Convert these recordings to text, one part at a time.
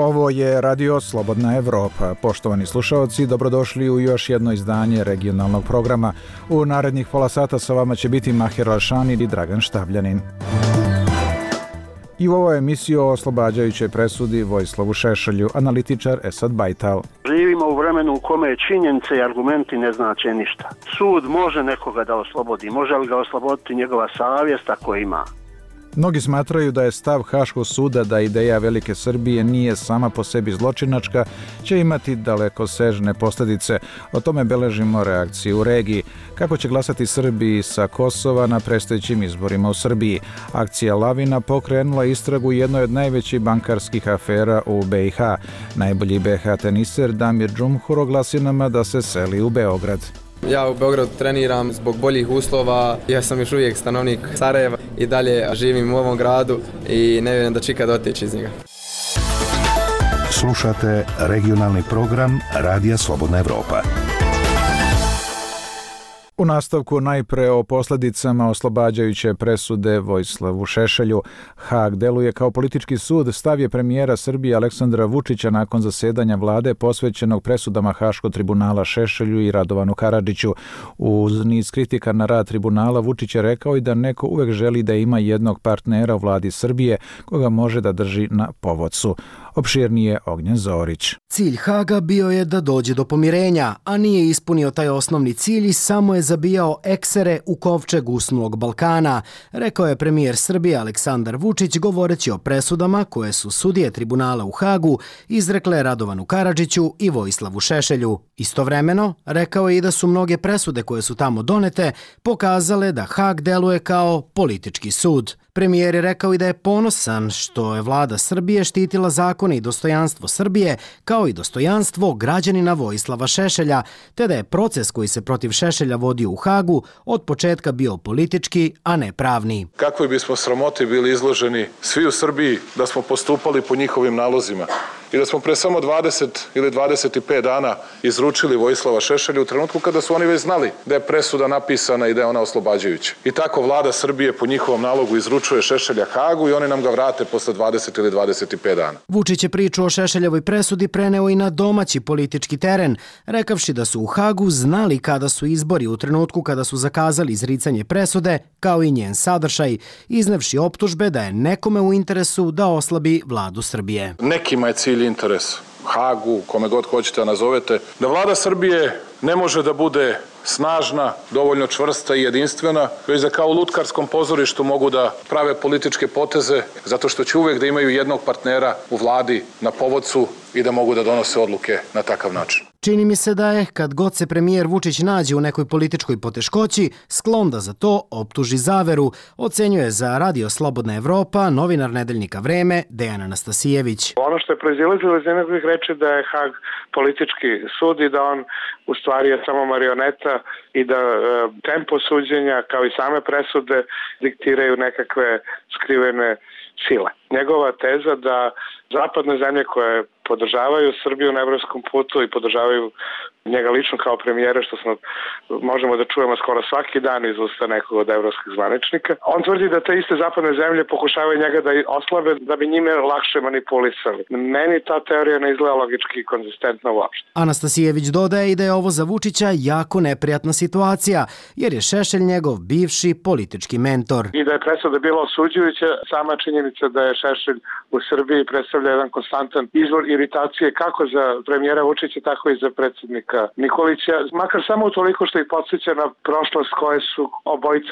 Ovo je Radio Slobodna Evropa. Poštovani slušaoci, dobrodošli u još jedno izdanje regionalnog programa. U narednih pola sata sa vama će biti Mahir Alšani i Dragan Štavljanin. I u ovoj emisiji o oslobađajućoj presudi Vojislavu Šešelju, analitičar Esad Bajtal. Živimo u vremenu u kome činjenice i argumenti ne znače ništa. Sud može nekoga da oslobodi, može li ga osloboditi njegova savjest ako ima. Mnogi smatraju da je stav Haškog suda da ideja Velike Srbije nije sama po sebi zločinačka, će imati dalekosežne posljedice. O tome beležimo reakciju u regiji. Kako će glasati Srbi sa Kosova na predstojećim izborima u Srbiji? Akcija Lavina pokrenula istragu jednoj od najvećih bankarskih afera u BiH. Najbolji BiH teniser Damir Džumhur oglasio nama da se seli u Beograd. Ja u Beogradu treniram zbog boljih uslova, ja sam još uvijek stanovnik Sarajeva i dalje živim u ovom gradu i ne vjerujem da ću ikad otići iz njega. Slušate regionalni program Radija Slobodna Evropa. U nastavku najpre o posljedicama oslobađajuće presude Vojislavu Šešelju. Haag deluje kao politički sud, stav je premijera Srbije Aleksandra Vučića nakon zasedanja vlade posvećenog presudama Haškog tribunala Šešelju i Radovanu Karadžiću. Uz niz kritika na rad tribunala, Vučić je rekao i da neko uvek želi da ima jednog partnera u vladi Srbije koga može da drži na povodcu. Opširnije Ognjen Zorić. Cilj Haaga bio je da dođe do pomirenja, a nije ispunio taj osnovni cilj i samo je zabijao eksere u kovčeg usnulog Balkana, rekao je premijer Srbije Aleksandar Vučić govoreći o presudama koje su sudije tribunala u Haagu izrekle Radovanu Karadžiću i Vojislavu Šešelju. Istovremeno, rekao je i da su mnoge presude koje su tamo donete pokazale da Haag deluje kao politički sud. Premijer je rekao i da je ponosan što je vlada Srbije štitila zakone i dostojanstvo Srbije, kao i dostojanstvo građanina Vojislava Šešelja, te da je proces koji se protiv Šešelja vodio u Haagu od početka bio politički, a ne pravni. Kakvi bismo sramoti bili izloženi svi u Srbiji da smo postupali po njihovim nalozima i da smo pre samo 20 ili 25 dana izručili Vojislava Šešelja u trenutku kada su oni već znali da je presuda napisana i da je ona oslobađajuća. I tako vlada Srbije po njihovom nalogu izručuje Šešelja Haagu i oni nam ga vrate posle 20 ili 25 dana. Vučić je priču o Šešeljevoj presudi preneo i na domaći politički teren, rekavši da su u Haagu znali kada su izbori u trenutku kada su zakazali izricanje presude, kao i njen sadržaj, iznevši optužbe da je nekome u interesu da oslabi vladu Srbije. Nekima je cilj interes, Haagu, kome god hoćete da nazovete, da vlada Srbije ne može da bude snažna, dovoljno čvrsta i jedinstvena, već da kao u lutkarskom pozorištu mogu da prave političke poteze, zato što će uvek da imaju jednog partnera u vladi na povodcu i da mogu da donose odluke na takav način. Čini mi se da je, kad god se premijer Vučić nađe u nekoj političkoj poteškoći, sklon da za to optuži zaveru, ocenjuje za Radio Slobodna Evropa novinar nedeljnika Vreme Dejan Anastasijević. Ono što je proizilazilo iz njegovih reči da je Haag politički sud i da on u stvari je samo marioneta i da tempo suđenja kao i same presude diktiraju nekakve skrivene sile. Njegova teza da zapadne zemlje koje podržavaju Srbiju na evropskom putu i podržavaju njega lično kao premijera, što možemo da čujemo skoro svaki dan iz usta nekog od evropskih zvaničnika. On tvrdi da te iste zapadne zemlje pokušavaju njega da oslabe da bi njime lakše manipulisali. Meni ta teorija ne izgleda logički i konzistentna uopšte. Anastasijević dodaje i da je ovo za Vučića jako neprijatna situacija, jer je Šešelj njegov bivši politički mentor. I da je presuda bila osuđujuća, sama činjenica da je Šešelj u Srbiji predstavlja jedan konstantan izvor iritacije kako za premijera Vučića, tako i za predsjednika Nikolića, makar samo utoliko što ih podsjeća na prošlost koje su obojica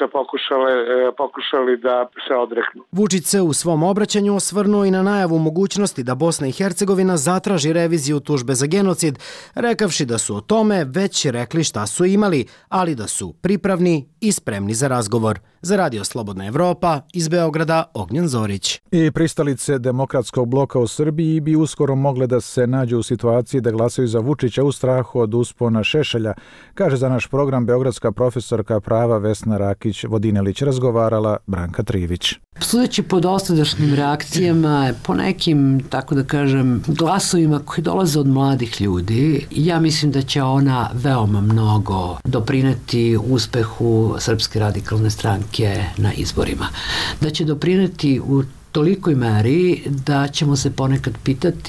pokušali da se odreknu. Vučić se u svom obraćanju osvrnuo i na najavu mogućnosti da Bosna i Hercegovina zatraži reviziju tužbe za genocid, rekavši da su o tome već rekli šta su imali, ali da su pripravni i spremni za razgovor. Za Radio Slobodna Evropa, iz Beograda, Ognjen Zorić. I pristalice demokratskog bloka u Srbiji bi uskoro mogle da se nađu u situaciji da glasaju za Vučića u strahu od uspona Šešelja, kaže za naš program beogradska profesorka prava Vesna Rakić-Vodinelić, razgovarala Branka Trivić. Sudeći po dosadašnjim reakcijama, po nekim, tako da kažem, glasovima koji dolaze od mladih ljudi, ja mislim da će ona veoma mnogo doprineti uspehu Srpske radikalne stranke na izborima. Da će doprineti u tolikoj meri da ćemo se ponekad pitati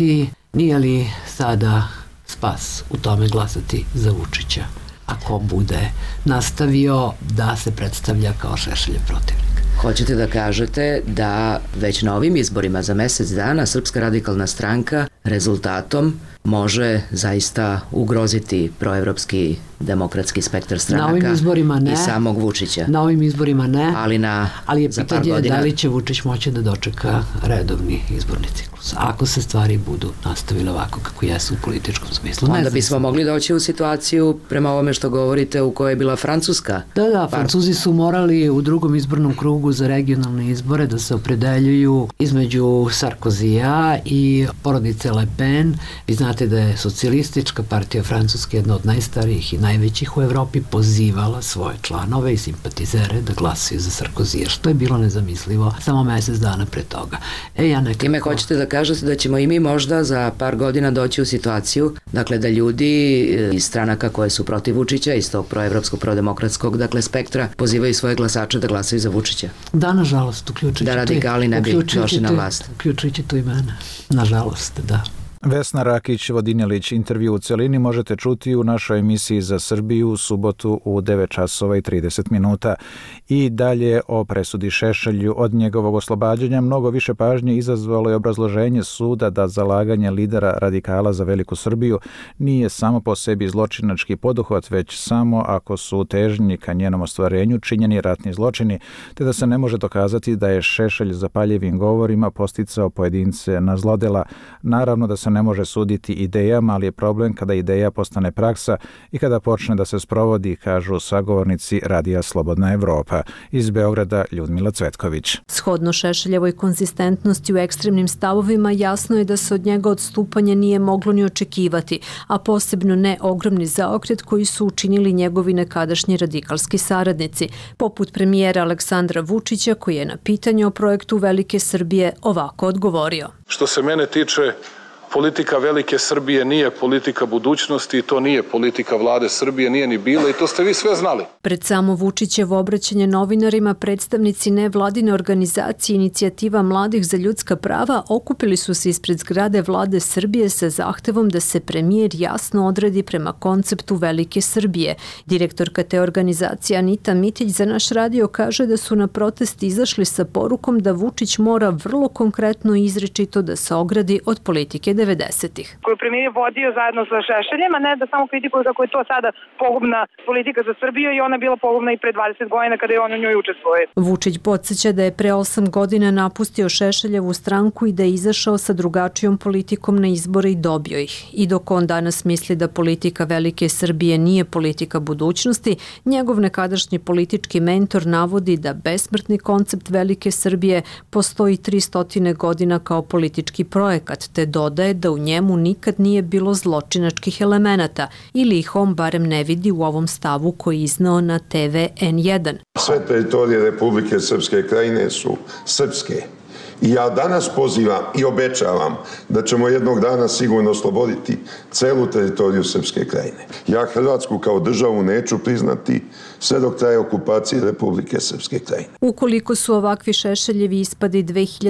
Nije li sada spas u tome glasati za Vučića, ako bude nastavio da se predstavlja kao Šešeljev protivnik? Hoćete da kažete da već na ovim izborima za mesec dana Srpska radikalna stranka rezultatom može zaista ugroziti proevropski demokratski spektar stranaka i samog Vučića? Na ovim izborima ne, ali je za par pitanje godina da li će Vučić moći da dočeka redovni izborni ciklus, ako se stvari budu nastavile ovako kako jesu u političkom smislu. Onda bismo mogli doći u situaciju, prema ovome što govorite, u kojoj je bila Francuska. Da, Francuzi su morali u drugom izbornom krugu za regionalne izbore da se opredeljuju između Sarkozija i porodice Le Pen. Vi znate da je socijalistička partija Francuske, jedna od najstarijih i najvećih u Evropi, pozivala svoje članove i simpatizere da glasaju za Sarkozija, što je bilo nezamislivo samo mesec dana pre toga. Time hoćete da kažete da ćemo i mi možda za par godina doći u situaciju, dakle, da ljudi iz stranaka koje su protiv Vučića, iz tog proevropskog, prodemokratskog, dakle, spektra, pozivaju svoje glasače da glasaju za Vučića? Da, nažalost, uključujući da radikali ne bi došli na vlast. Uključujući tu i mene. Nažalost, da. Vesna Rakić-Vodinjelić, intervju u celini možete čuti u našoj emisiji za Srbiju u subotu u 9 časova i 30 minuta. I dalje o presudi Šešelju. Od njegovog oslobađanja mnogo više pažnje izazvalo je obrazloženje suda da zalaganje lidera radikala za Veliku Srbiju nije samo po sebi zločinački poduhvat, već samo ako su težnji ka njenom ostvarenju činjeni ratni zločini, te da se ne može dokazati da je Šešelj zapaljivim govorima posticao pojedince na zlodela. Naravno da se ne može suditi idejama, ali je problem kada ideja postane praksa i kada počne da se sprovodi, kažu sagovornici Radija Slobodna Evropa. Iz Beograda Ljudmila Cvetković. Shodno Šešeljevoj konzistentnosti u ekstremnim stavovima, jasno je da se od njega odstupanje nije moglo ni očekivati, a posebno ne ogromni zaokret koji su učinili njegovi nekadašnji radikalski saradnici, poput premijera Aleksandra Vučića, koji je na pitanje o projektu Velike Srbije ovako odgovorio. Što se mene tiče, politika Velike Srbije nije politika budućnosti i to nije politika vlade Srbije, nije ni bila i to ste vi sve znali. Pred samo Vučićevo obraćanje novinarima, predstavnici nevladine organizacije Inicijativa mladih za ljudska prava okupili su se ispred zgrade vlade Srbije sa zahtevom da se premijer jasno odredi prema konceptu Velike Srbije. Direktorka te organizacije Anita Mitić za naš radio kaže da su na protest izašli sa porukom da Vučić mora vrlo konkretno i izričito da se ogradi od politike 90-ih. Koju premijer je vodio zajedno sa Šešeljem, a ne da samo kritikuju kako je to sada pogubna politika za Srbiju i ona je bila pogubna i pre 20 godina kada je on u njoj učestvuje. Vučić podsjeća da je pre 8 godina napustio Šešeljevu stranku i da je izašao sa drugačijom politikom na izbore i dobio ih. I dok on danas misli da politika Velike Srbije nije politika budućnosti, njegov nekadašnji politički mentor navodi da besmrtni koncept Velike Srbije postoji 300 godina kao politički projekat, te dodaje da u njemu nikad nije bilo zločinačkih elemenata ili ih on barem ne vidi u ovom stavu koji je izneo na TV N1. Sve teritorije Republike Srpske krajine su srpske. I ja danas pozivam i obećavam da ćemo jednog dana sigurno osloboditi celu teritoriju Srpske krajine. Ja Hrvatsku kao državu neću priznati sve dok traje okupacija Republike Srpske krajine. Ukoliko su ovakvi Šešeljevi ispadi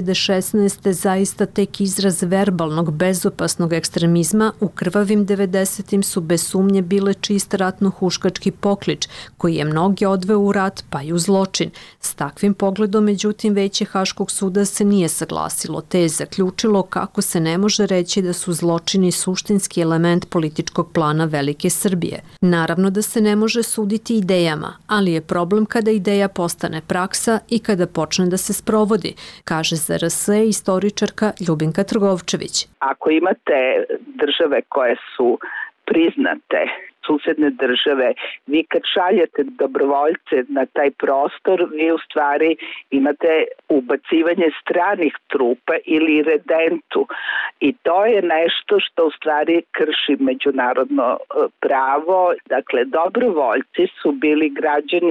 2016. zaista tek izraz verbalnog, bezopasnog ekstremizma, u krvavim 90-im su bez sumnje bile čist ratno-huškački poklič, koji je mnoge odveo u rat pa i u zločin. S takvim pogledom, međutim, Veće Haškog suda se nije saglasilo, te je zaključilo kako se ne može reći da su zločini suštinski element političkog plana Velike Srbije. Naravno da se ne može suditi idejama, ali je problem kada ideja postane praksa i kada počne da se sprovodi, kaže za RS istoričarka Ljubinka Trgovčević. Ako imate države koje su priznate, susedne države, vi kad šaljete dobrovoljce na taj prostor, vi u stvari imate ubacivanje stranih trupa ili redentu i to je nešto što u stvari krši međunarodno pravo. Dakle, dobrovoljci su bili građani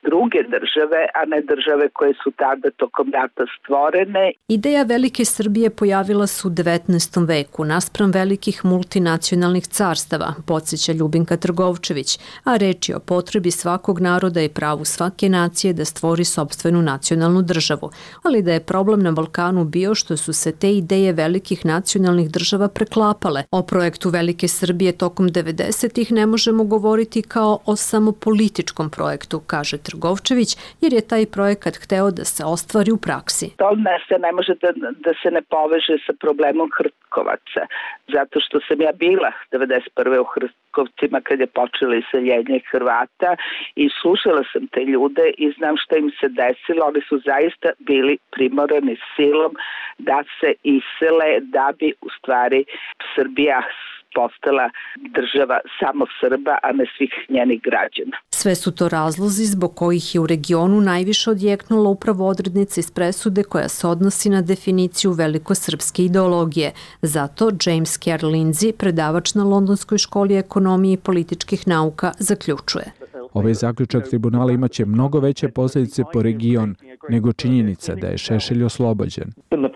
druge države, a ne države koje su tada tokom rata stvorene. Ideja Velike Srbije pojavila se u 19. veku naspram velikih multinacionalnih carstava, podsjeća Ljubinka Trgovčević, a reč je o potrebi svakog naroda i pravu svake nacije da stvori sopstvenu nacionalnu državu, ali da je problem na Balkanu bio što su se te ideje velikih nacionalnih država preklapale. O projektu Velike Srbije tokom 90-ih ne možemo govoriti kao o samo političkom projektu, kaže Trgovčević, jer je taj projekat hteo da se ostvari u praksi. To ne može da se ne poveže sa problemom Hrtkovaca, zato što sam ja bila 91. u Hrtkovcima kad je počelo iseljenje Hrvata i slušala sam te ljude i znam šta im se desilo. Oni su zaista bili primorani silom da se isele da bi u stvari Srbija postala država samo Srba, a ne svih njenih građana. Sve su to razlozi zbog kojih je u regionu najviše odjeknula upravo odrednica iz presude koja se odnosi na definiciju velikosrpske ideologije. Zato James Kerr Lindsay, predavač na Londonskoj školi ekonomije i političkih nauka, zaključuje. Ovaj zaključak tribunala imaće mnogo veće posljedice po region nego činjenica da je Šešelj oslobođen.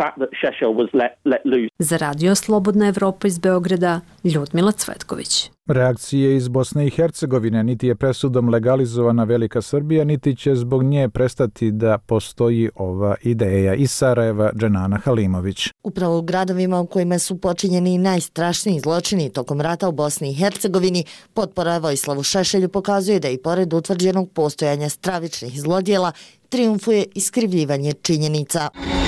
Za Radio Slobodna Evropa iz Beograda, Ljudmila Cvetković. Reakcije iz Bosne i Hercegovine: niti je presudom legalizovana Velika Srbija, niti će zbog nje prestati da postoji ova ideja. Iz Sarajeva, Dženana Halimović. Upravo u gradovima u kojima su počinjeni najstrašniji zločini tokom rata u Bosni i Hercegovini, potpora Vojislavu Šešelju pokazuje da i pored utvrđenog postojanja stravičnih zlodjela trijumfuje iskrivljivanje činjenica.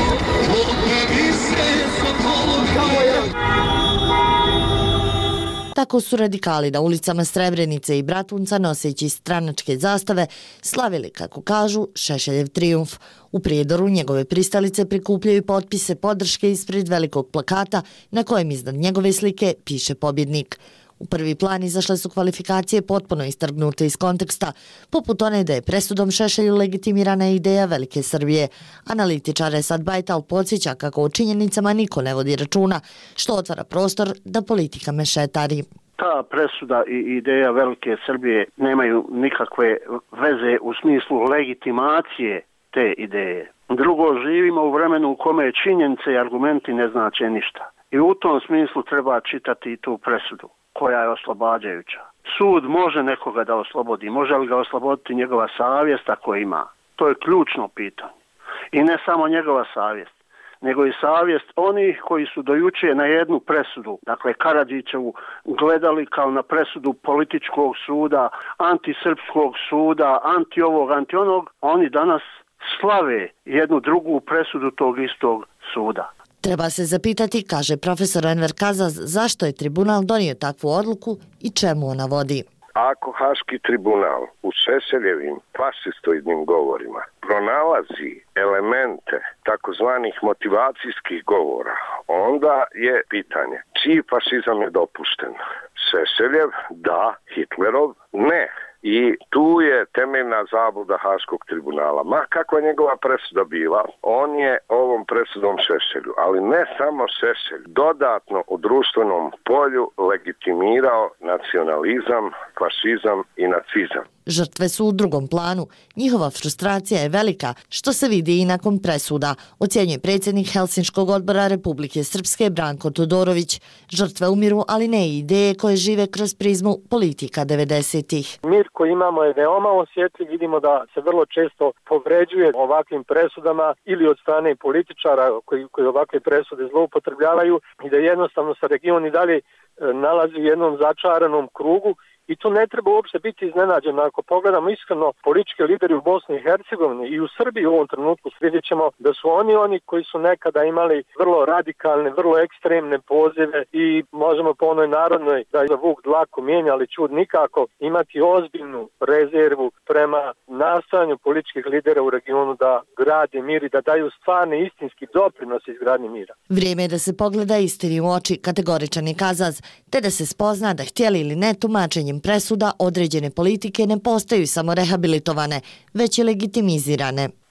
Tako su radikali na ulicama Srebrenice i Bratunca, noseći stranačke zastave, slavili, kako kažu, Šešeljev trijumf. U Prijedoru njegove pristalice prikupljaju potpise podrške ispred velikog plakata na kojem iznad njegove slike piše pobjednik. U prvi plan izašle su kvalifikacije potpuno istrgnute iz konteksta, poput one da je presudom Šešelju legitimirana ideja Velike Srbije. Analitičar Esad Bajtal podsjeća kako o činjenicama niko ne vodi računa, što otvara prostor da politika mešetari. Ta presuda i ideja Velike Srbije nemaju nikakve veze u smislu legitimacije te ideje. Drugo, živimo u vremenu u kome činjenice i argumenti ne znače ništa. I u tom smislu treba čitati i tu presudu, koja je oslobađajuća. Sud može nekoga da oslobodi, može li ga osloboditi njegova savjest ako ima? To je ključno pitanje. I ne samo njegova savjest, nego i savjest onih koji su dojuče na jednu presudu, dakle Karadžićevu, gledali kao na presudu političkog suda, antisrpskog suda, anti ovog, anti onog. Oni danas slave jednu drugu presudu tog istog suda. Treba se zapitati, kaže profesor Enver Kazaz, zašto je tribunal donio takvu odluku i čemu ona vodi. Ako Haški tribunal u Šešeljevim fašistoidnim govorima pronalazi elemente takozvanih motivacijskih govora, onda je pitanje čiji fašizam je dopušten. Šešeljev da, Hitlerov ne. I tu je temeljna zabluda Haškog tribunala. Ma kakva njegova presuda bila, on je ovom presudom Šešelju, ali ne samo Šešelj, dodatno u društvenom polju legitimirao nacionalizam, fašizam i nacizam. Žrtve su u drugom planu. Njihova frustracija je velika, što se vidi i nakon presuda, ocjenjuje predsjednik Helsinškog odbora Republike Srpske Branko Todorović. Žrtve umiru, ali ne i ideje koje žive kroz prizmu politika 90-ih. Mir koji imamo je veoma osjetljiv, vidimo da se vrlo često povređuje ovakvim presudama ili od strane političara koji ovakve presude zloupotrebljavaju i da jednostavno se region i dalje nalazi u jednom začaranom krugu. I tu ne treba uopšte biti iznenađen. Ako pogledamo iskreno političke lideri u Bosni i Hercegovini i u Srbiji u ovom trenutku, vidjet ćemo da su oni koji su nekada imali vrlo radikalne, vrlo ekstremne pozive i možemo po onoj narodnoj da je vuk dlaku mijenja, ali čud nikako, imati ozbiljnu rezervu prema nastojanju političkih lidera u regionu da grade mir i da daju stvarni istinski doprinos izgradnji mira. Vrijeme je da se pogleda istini u oči, kategoričan je Kazaz, te da se spozna da htjeli ili ne tumačenjem presuda određene politike ne postaju samo rehabilitovane, već i legitimizirane.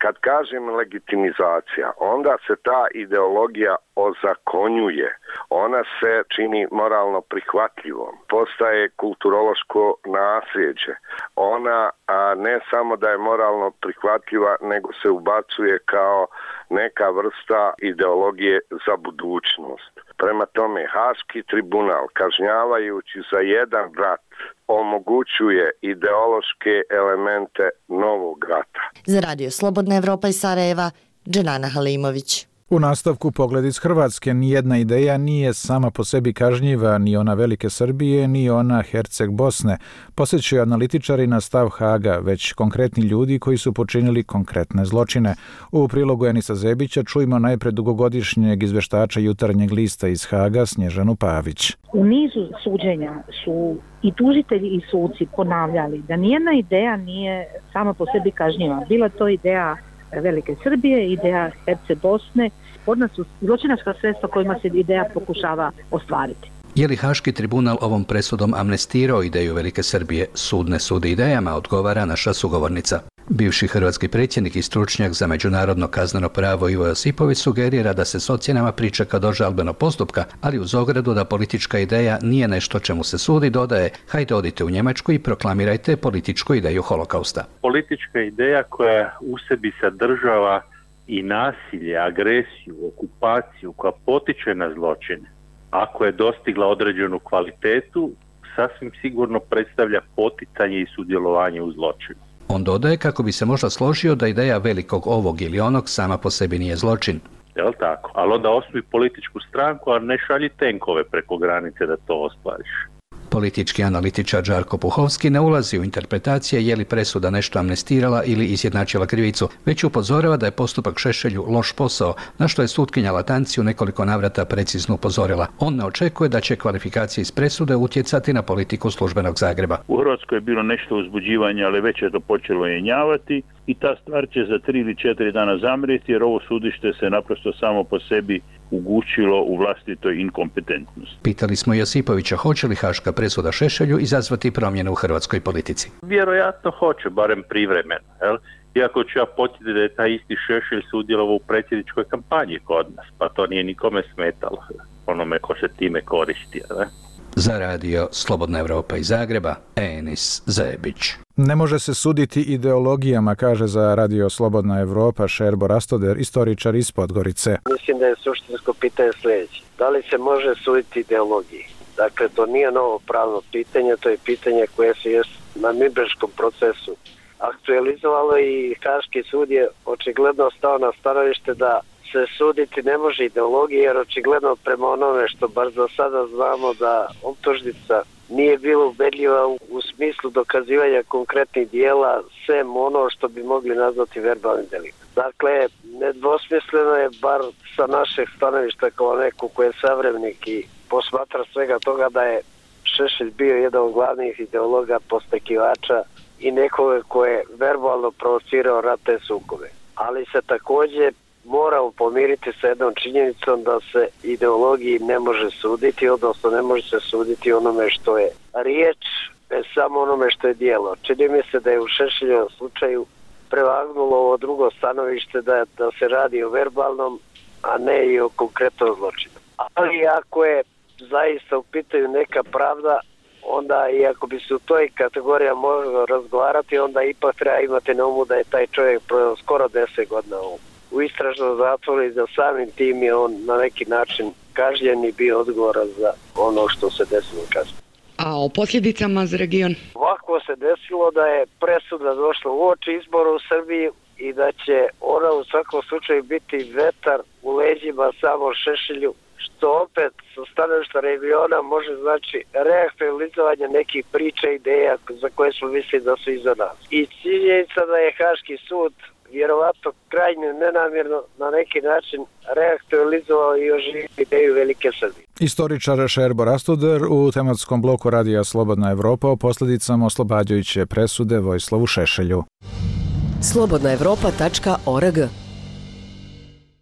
Kad kažem legitimizacija, onda se ta ideologija ozakonjuje. Ona se čini moralno prihvatljivom. Postaje kulturološko nasljeđe. Ona ne samo da je moralno prihvatljiva, nego se ubacuje kao neka vrsta ideologije za budućnost. Prema tome, Haški tribunal, kažnjavajući za jedan rat, omogućuje ideološke elemente novog rata. Za Radio Slobodna Evropa iz Sarajeva, Dženana Halimović. U nastavku Pogled iz Hrvatske, nijedna ideja nije sama po sebi kažnjiva, ni ona Velike Srbije, ni ona Herceg Bosne, posjećaju analitičari na stav Haga, već konkretni ljudi koji su počinili konkretne zločine. U prilogu Enisa Zebića čujemo najpred dugogodišnjeg izveštača Jutarnjeg lista iz Haga, Snježanu Pavić. U nizu suđenja su i tužitelji i suci ponavljali da nijedna ideja nije sama po sebi kažnjiva. Bila to ideja Velike Srbije, ideja Herceg Bosne, od nas su zločinačka sredstva kojima se ideja pokušava ostvariti. Je li Haški tribunal ovom presudom amnestirao ideju Velike Srbije? Sud ne sudi idejama, odgovara naša sugovornica. Bivši hrvatski predsjednik i stručnjak za međunarodno kazneno pravo Ivo Josipović sugerira da se s ocjenama pričeka do žalbenog postupka, ali uz ogradu da politička ideja nije nešto čemu se sudi, dodaje: hajde odite u Njemačku i proklamirajte političku ideju holokausta. Politička ideja koja u sebi sadržava i nasilje, agresiju, okupaciju, koja potiče na zločine, ako je dostigla određenu kvalitetu, sasvim sigurno predstavlja poticanje i sudjelovanje u zločinu. On dodaje kako bi se možda složio da ideja velikog ovog ili onog sama po sebi nije zločin. Jel tako? Ali onda osnuj političku stranku, a ne šalji tenkove preko granice da to ostvariš. Politički analitičar Žarko Puhovski ne ulazi u interpretacije je li presuda nešto amnestirala ili izjednačila krivicu, već upozorava da je postupak Šešelju loš posao, na što je sutkinja Latanci u nekoliko navrata precizno upozorila. On ne očekuje da će kvalifikacije iz presude utjecati na politiku službenog Zagreba. U Hrvatskoj je bilo nešto uzbuđivanja, ali već je to počelo jenjavati i ta stvar će za 3 ili 4 dana zamrijeti, jer ovo sudište se naprosto samo po sebi ugušilo u vlastitoj inkompetentnosti. Pitali smo Josipovića hoće li haška presuda Šešelju izazvati promjene u hrvatskoj politici. Vjerojatno hoće, barem privremeno. Iako ću ja podsjetiti da je taj isti Šešelj sudjelovao u predsjedničkoj kampanji kod nas, pa to nije nikome smetalo, onome ko se time koristi. Ne? Za Radio Slobodna Evropa iz Zagreba, Enis Zebić. Ne može se suditi ideologijama, kaže za Radio Slobodna Evropa Šerbo Rastoder, istoričar iz Podgorice. Mislim da je suštinsko pitanje sljedeće. Da li se može suditi ideologiji? Dakle, to nije novo pravno pitanje, to je pitanje koje se je na Nürnberškom procesu aktualizovalo i Haški sud je očigledno stao na stanovište da se suditi ne može ideologije, jer očigledno prema onome što bar za sada znamo da optužnica nije bila ubedljiva u smislu dokazivanja konkretnih dijela, sem ono što bi mogli nazvati verbalnim deliktom. Dakle, nedvosmisleno je, bar sa našeg stanovišta kao neko ko je savremenik i posmatra svega toga, da je Šešelj bio jedan od glavnih ideologa, postekivača i nekoga ko je verbalno provocirao ratne sukobe. Ali se također moramo pomiriti sa jednom činjenicom da se ideologiji ne može suditi, odnosno ne može se suditi onome što je riječ, ne samo onome što je dijelo. Čini mi se da je u Šešeljevom slučaju prevagnulo ovo drugo stanovište da se radi o verbalnom, a ne i o konkretnom zločinu. Ali ako je zaista u pitanju neka pravda, onda i ako bi se u toj kategoriji moglo razgovarati, onda ipak treba imati na umu da je taj čovjek proveo skoro 10 godina u istražnom zatvoru i da samim tim je on na neki način kažnjen i bio odgovoran za ono što se desilo kasnije. A o posljedicama za region? Ovako se desilo da je presuda došla uoči izbora u Srbiji i da će ona u svakom slučaju biti vetar u leđima samo Šešelju, što opet sa stanovišta regiona može znači reaktualizovanje nekih priča i ideja za koje smo mislili da su iza nas. I činjenica da je Haški sud vjerovatno krajnje nenamjerno na neki način reaktualizovao i oživio ideju Velike Srbije. Istoričar Šerbo Rastoder u tematskom bloku Radija Slobodna Evropa o posljedicama oslobađajuće presude Vojislavu Šešelju. slobodnaevropa.org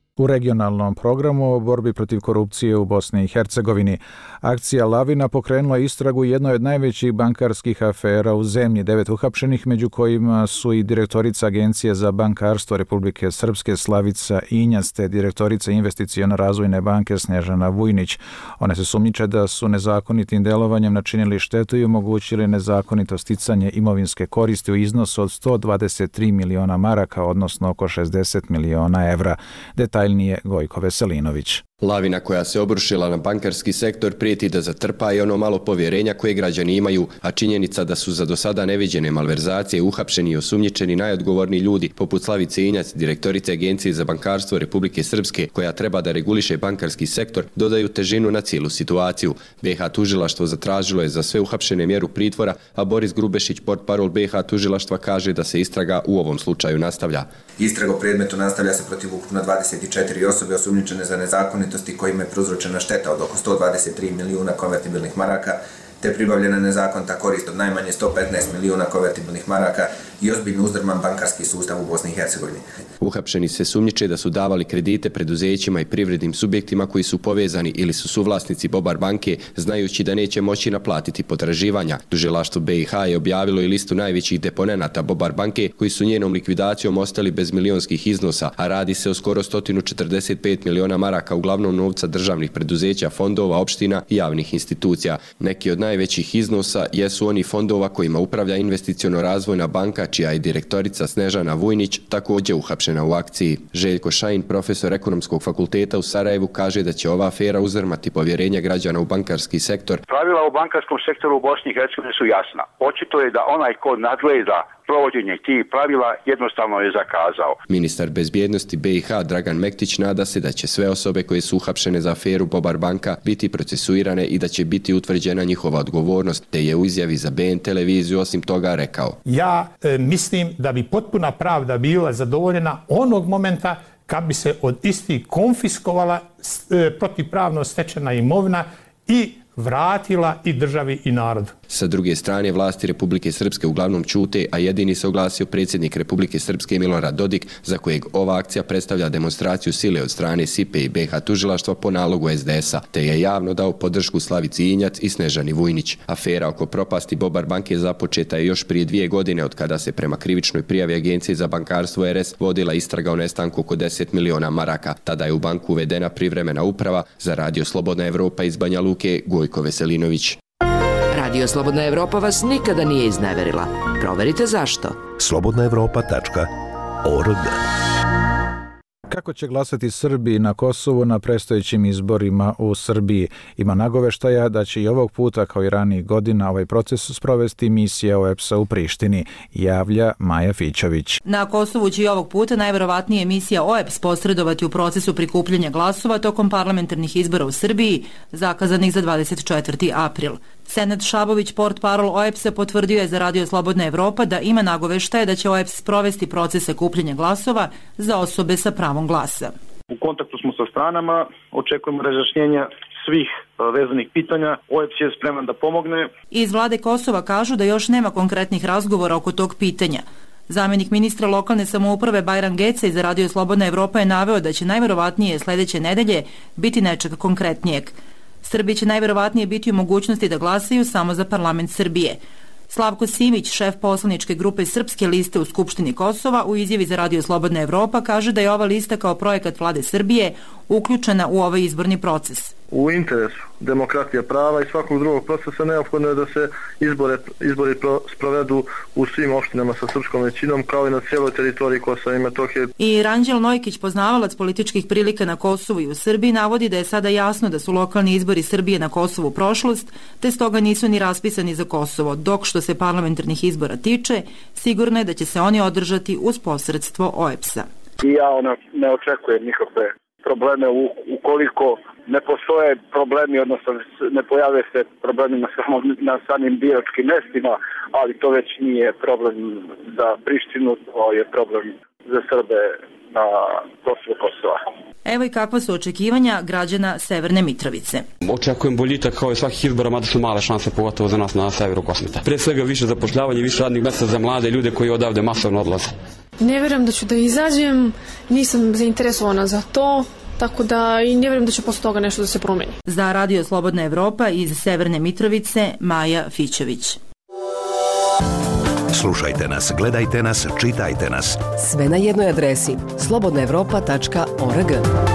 u regionalnom programu o borbi protiv korupcije u Bosni i Hercegovini. Akcija Lavina pokrenula istragu jednoj od najvećih bankarskih afera u zemlji. 9 uhapšenih, među kojima su i direktorica Agencije za bankarstvo Republike Srpske Slavica Injac te direktorica Investiciono-razvojne banke Snežana Vujnić. One se sumnjiče da su nezakonitim delovanjem načinili štetu i omogućili nezakonito sticanje imovinske koristi u iznosu od 123 miliona maraka, odnosno oko 60 miliona evra. Detaljnije Gojko Veselinović. Lavina koja se obrušila na bankarski sektor prijeti da zatrpa i ono malo povjerenja koje građani imaju, a činjenica da su za do sada neviđene malverzacije uhapšeni i osumnjičeni najodgovorniji ljudi poput Slavice Injac, direktorice Agencije za bankarstvo Republike Srpske, koja treba da reguliše bankarski sektor, dodaju težinu na cijelu situaciju. BiH tužilaštvo zatražilo je za sve uhapšene mjeru pritvora, a Boris Grubešić, portparol BiH tužilaštva, kaže da se istraga u ovom slučaju nastavlja. Istraga u predmetu nastavlja se protiv ukupno 24 osobe osumnjičene za nezakonitosti kojima je prouzročena šteta od oko 123 milijuna konvertibilnih maraka, te pribavljena nezakonita korist od najmanje 115 milijuna konvertibilnih maraka i ozbiljno uzdrman bankarski sustav u Bosni i Hercegovini. Uhapšeni se sumnjiče da su davali kredite preduzećima i privrednim subjektima koji su povezani ili su suvlasnici Bobar banke, znajući da neće moći naplatiti potraživanja. Tužilaštvo BiH je objavilo i listu najvećih deponenata Bobar banke koji su njenom likvidacijom ostali bez milionskih iznosa, a radi se o skoro 145 miliona maraka, uglavnom novca državnih preduzeća, fondova, opština i javnih institucija. Neki od najvećih iznosa jesu oni fondova kojima upravlja Investiciono-razvojna banka, čija je direktorica Snežana Vujnić također uhapšena u akciji. Željko Šajin, profesor ekonomskog fakulteta u Sarajevu, kaže da će ova afera uzdrmati povjerenje građana u bankarski sektor. Pravila u bankarskom sektoru u Bosni i Hercegovini su jasna. Očito je da onaj ko nadgleda provođenje tih pravila jednostavno je zakazao. Ministar bezbjednosti BiH Dragan Mektić nada se da će sve osobe koje su uhapšene za aferu Bobar banka biti procesuirane i da će biti utvrđena njihova odgovornost, te je u izjavi za BN televiziju osim toga rekao: Ja mislim da bi potpuna pravda bila zadovoljena onog momenta kad bi se od istih konfiskovala protivpravno stečena imovina i vratila i državi i narodu. Sa druge strane, vlasti Republike Srpske uglavnom ćute, a jedini se oglasio predsjednik Republike Srpske Milorad Dodik, za kojeg ova akcija predstavlja demonstraciju sile od strane SIPE i BiH tužilaštva po nalogu SDS-a, te je javno dao podršku Slavici Injac i Snežani Vujnić. Afera oko propasti Bobar banke započeta je još prije 2 godine, od kada se prema krivičnoj prijavi Agencije za bankarstvo RS vodila istraga o nestanku oko 10 miliona maraka. Tada je u banku uvedena privremena uprava. Za Radio Slobodna Evropa iz Banja Luke, Gojko Veselinović. Radio Slobodna Evropa vas nikada nije izneverila. Proverite zašto. slobodnaevropa.org. Kako će glasati Srbi na Kosovu na predstojećim izborima u Srbiji? Ima nagoveštaja da će i ovog puta, kao i ranijih godina, ovaj proces sprovesti misija OEBS-a u Prištini, javlja Maja Fićović. Na Kosovu će i ovog puta najverovatnije misija OEBS posredovati u procesu prikupljanja glasova tokom parlamentarnih izbora u Srbiji, zakazanih za 24. april. Senad Šabović, portparol OEBS-a, potvrdio je za Radio Slobodna Evropa da ima nagoveštaje da će OEBS sprovesti procese kupljenja glasova za osobe sa pravom glasa. U kontaktu smo sa stranama, očekujemo razjašnjenja svih vezanih pitanja. OEBS je spreman da pomogne. Iz vlade Kosova kažu da još nema konkretnih razgovora oko tog pitanja. Zamjenik ministra lokalne samouprave Bajram Gecaj za Radio Slobodna Evropa je naveo da će najverovatnije sljedeće nedelje biti nečeg konkretnijeg. Srbi će najverovatnije biti u mogućnosti da glasaju samo za parlament Srbije. Slavko Simić, šef poslaničke grupe Srpske liste u Skupštini Kosova, u izjavi za Radio Slobodna Evropa kaže da je ova lista kao projekat vlade Srbije uključena u ovaj izborni proces. U interesu demokratije, prava i svakog drugog procesa neophodno je da se izbori sprovedu u svim opštinama sa srpskom većinom, kao i na cijeloj teritoriji Kosova i Metohije. I Ranđel Nojkić, poznavalac političkih prilika na Kosovu i u Srbiji, navodi da je sada jasno da su lokalni izbori Srbije na Kosovu prošlost, te stoga nisu ni raspisani za Kosovo, dok što se parlamentarnih izbora tiče, sigurno je da će se oni održati uz posredstvo OEBS-a. I ja ne očekujem nikakve probleme ukoliko ne postoje problemi, odnosno ne pojave se problemi na samim biračkim mestima, ali to već nije problem za Prištinu, to je problem za Srbe na prostoru Kosova. Evo i kakva su očekivanja građana Severne Mitrovice. Očekujem boljitak kao i svakih izbora, mada su male šanse, pogotovo za nas na severu Kosmeta. Pre svega više zapošljavanje, više radnih mjesta za mlade ljude koji odavde masovno odlaze. Ne vjerujem da ću da izađem, nisam zainteresovana za to, tako da i ne vjerujem da će posle toga nešto da se promeni. Za Radio Slobodna Evropa iz Severne Mitrovice, Maja Fićević. Slušajte nas, gledajte nas, čitajte nas. Sve na jednoj adresi slobodnaevropa.org.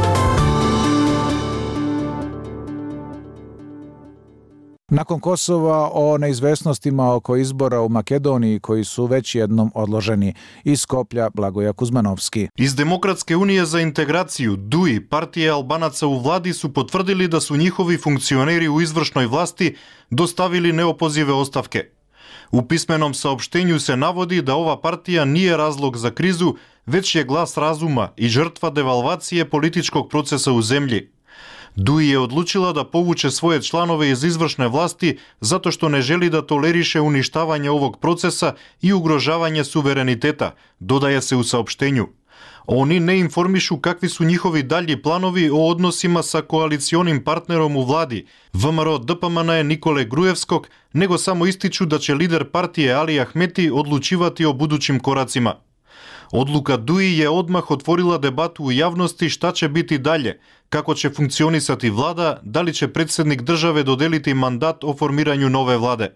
Nakon Kosova o neizvesnostima oko izbora u Makedoniji koji su već jednom odloženi. Iz Skoplja Blagoja Kuzmanovski. Iz Demokratske unije za integraciju DUI, partije Albanaca u vladi, su potvrdili da su njihovi funkcioneri u izvršnoj vlasti dostavili neopozive ostavke. U pismenom saopštenju se navodi da ova partija nije razlog za krizu, već je glas razuma i žrtva devalvacije političkog procesa u zemlji. DUI je odlučila da povuče svoje članove iz izvršne vlasti zato što ne želi da toleriše uništavanje ovog procesa i ugrožavanje suvereniteta, dodaje se u saopštenju. Oni ne informišu kakvi su njihovi dalji planovi o odnosima sa koalicionim partnerom u vladi, VMRO DPMN Nikole Grujevskog, nego samo ističu da će lider partije Ali Ahmeti odlučivati o budućim koracima. Odluka DUI je odmah otvorila debatu u javnosti šta će biti dalje, kako će funkcionisati vlada, da li će predsjednik države dodeliti mandat o formiranju nove vlade.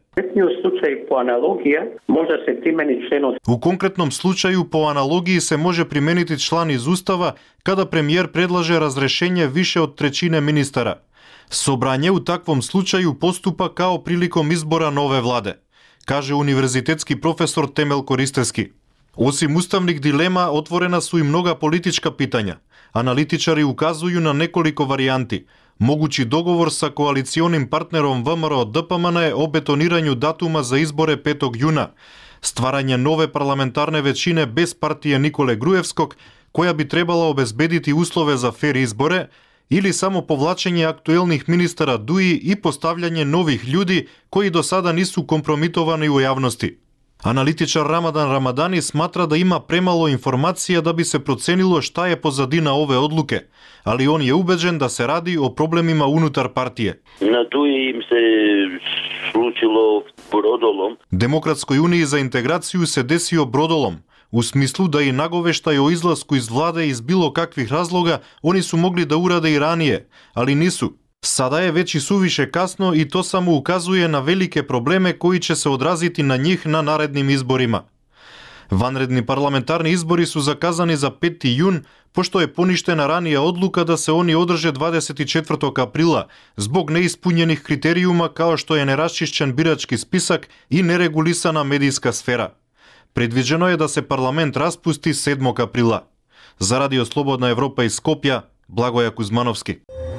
U konkretnom slučaju po analogiji se može primijeniti član iz Ustava kada premijer predlaže razrešenje više od trećine ministara. Sobranje u takvom slučaju postupa kao prilikom izbora nove vlade, kaže univerzitetski profesor Temel Koristeski. Osim ustavnih dilema, otvorena su i mnoga politička pitanja. Analitičari ukazuju na nekoliko varijanti. Mogući dogovor sa koalicionim partnerom VMRO DPMN o betoniranju datuma za izbore 5. juna, stvaranje nove parlamentarne većine bez partije Nikole Grujevskog, koja bi trebala obezbediti uslove za fer izbore, ili samo povlačenje aktuelnih ministara DUI i postavljanje novih ljudi koji do sada nisu kompromitovani u javnosti. Analitičar Ramadan Ramadani smatra da ima premalo informacija da bi se procenilo šta je pozadina ove odluke, ali on je ubeđen da se radi o problemima unutar partije. Na DUI im se slučilo brodolom. Demokratskoj uniji za integraciju se desio brodolom, u smislu da i nagoveštaj o izlasku iz vlade iz bilo kakvih razloga oni su mogli da urade i ranije, ali nisu. Sada je već i suviše kasno i to samo ukazuje na velike probleme koji će se odraziti na njih na narednim izborima. Vanredni parlamentarni izbori su zakazani za 5. jun, pošto je poništena ranija odluka da se oni održe 24. aprila zbog neispunjenih kriterijuma kao što je neraščišćen birački spisak i neregulisana medijska sfera. Predviđeno je da se parlament raspusti 7. aprila. Za Radio Slobodna Evropa iz Skopja, Blagoja Kuzmanovski.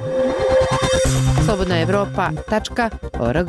slobodnaevropa.org.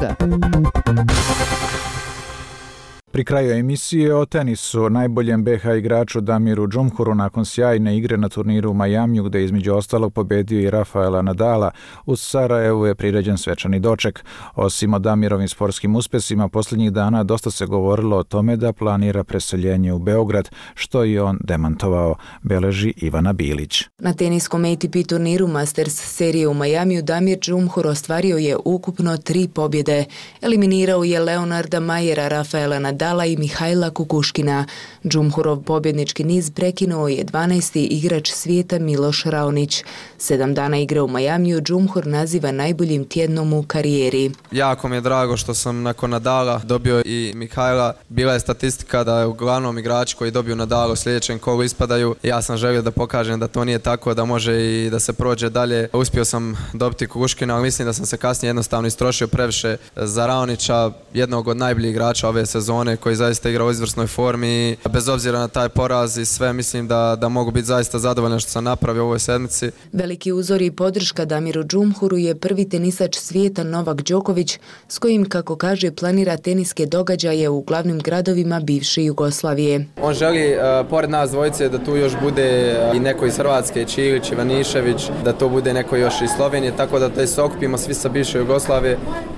Pri kraju emisije o tenisu, najboljem BH igraču Damiru Džumhuru nakon sjajne igre na turniru u Majamiju, gde je između ostalog pobedio i Rafaela Nadala, u Sarajevu je priređen svečani doček. Osim o Damirovim sportskim uspesima, posljednjih dana dosta se govorilo o tome da planira preseljenje u Beograd, što je on demantovao, beleži Ivana Bilić. Na teniskom ATP turniru Masters serije u Majamiju Damir Džumhur ostvario je ukupno 3 pobjede. Eliminirao je Leonarda Majera, Rafaela Nadala i Mihajla Kukuškina. Džumhurov pobjednički niz prekinuo je 12. igrač svijeta Miloš Raonić. 7 dana igre u Majamiju Džumhur naziva najboljim tjednom u karijeri. Jako mi je drago što sam nakon Nadala dobio i Mihajla. Bila je statistika da je uglavnom igrači koji dobiju Nadala u sljedećem kolu ispadaju. Ja sam želio da pokažem da to nije tako, da može i da se prođe dalje. Uspio sam dobiti Kukuškina, ali mislim da sam se kasnije jednostavno istrošio previše za Raonića, jednog od najboljih igrača ove sezone, koji zaista igra u izvrsnoj formi. Bez obzira na taj poraz i sve, mislim da mogu biti zaista zadovoljan što sam napravio u ovoj sedmici. Veliki uzor i podrška Damiru Džumhuru je prvi tenisač svijeta Novak Đoković, s kojim, kako kaže, planira teniske događaje u glavnim gradovima bivše Jugoslavije. On želi, pored nas dvojice, da tu još bude i neko iz Hrvatske, Čilić, Ivanišević, da to bude neko još iz Slovenije, tako da se okupimo svi sa bivše Jugoslavije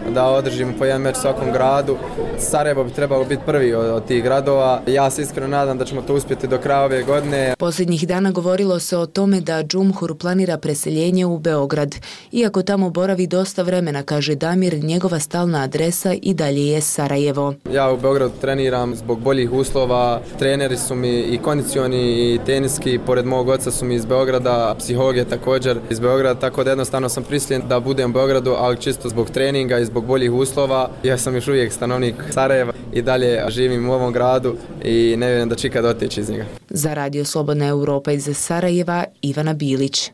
da održimo po jedan meč svakom gradu. Sarajevo bi trebalo biti prvi od tih gradova. Ja se iskreno nadam da ćemo to uspjeti do kraja ove godine. Posljednjih dana govorilo se o tome da Džumhur planira preseljenje u Beograd. Iako tamo boravi dosta vremena, kaže Damir, njegova stalna adresa i dalje je Sarajevo. Ja u Beogradu treniram zbog boljih uslova. Treneri su mi i kondicioni i teniski, pored mog oca su mi iz Beograda, psiholog je također iz Beograda, tako da jednostavno sam prisiljen da budem u Beogradu, ali čisto zbog treninga i zbog boljih uslova. Ja sam još uvijek stanovnik Sarajeva i dalje živim u ovom gradu i ne vjerujem da ću ikad otići iz njega. Za Radio Slobodna Europa iz Sarajeva, Ivana Bilić.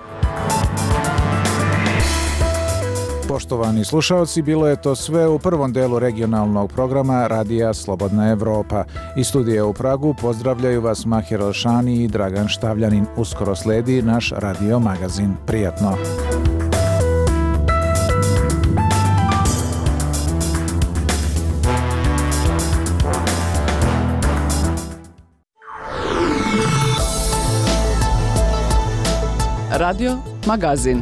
Poštovani slušalci, bilo je to sve u prvom delu regionalnog programa Radija Slobodna Evropa. Iz studija u Pragu pozdravljaju vas Mahir Elšani i Dragan Štavljanin. Uskoro sledi naš radio magazin. Prijatno! Radio magazin.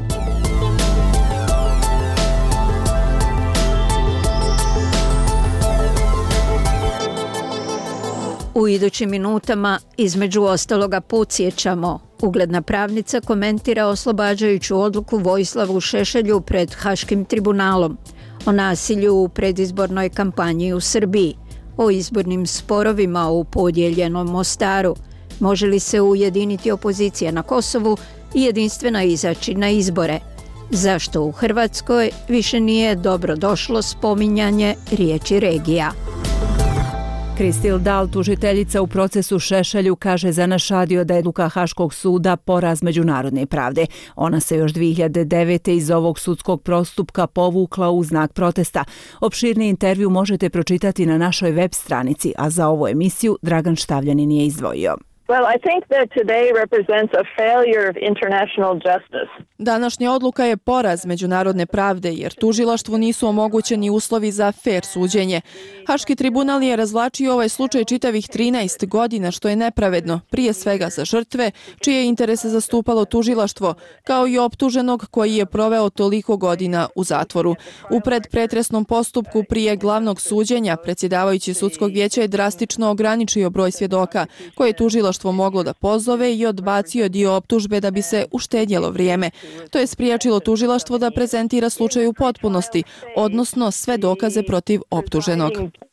U idućim minutama, između ostaloga, podsjećamo. Ugledna pravnica komentira oslobađajuću odluku Vojislavu Šešelju pred Haškim tribunalom, o nasilju u predizbornoj kampanji u Srbiji, o izbornim sporovima u podijeljenom Mostaru, može li se ujediniti opozicija na Kosovu i jedinstveno izaći na izbore, zašto u Hrvatskoj više nije dobro došlo spominjanje riječi regija. Kristil Dal, tužiteljica u procesu Šešelju, kaže za naš radio da je odluka Haškog suda poraz međunarodne pravde. Ona se još 2009. iz ovog sudskog postupka povukla u znak protesta. Opširni intervju možete pročitati na našoj web stranici, a za ovu emisiju Dragan Štavljanin je izdvojio. Well, I think that today represents a failure of international justice. Današnja odluka je poraz međunarodne pravde jer tužilaštvu nisu omogućeni uslovi za fer suđenje. Haški tribunal je razvlačio ovaj slučaj čitavih 13 godina, što je nepravedno, prije svega za žrtve, čije interese zastupalo tužilaštvo, kao i optuženog koji je proveo toliko godina u zatvoru. U predpretresnom postupku prije glavnog suđenja, predsjedavajući sudskog vijeća je drastično ograničio broj svjedoka, koje je tužilaštvo moglo da pozove i odbacio dio optužbe da bi se uštedjelo vrijeme. To je spriječilo tužilaštvo da prezentira slučaj u potpunosti, odnosno sve dokaze protiv optuženog.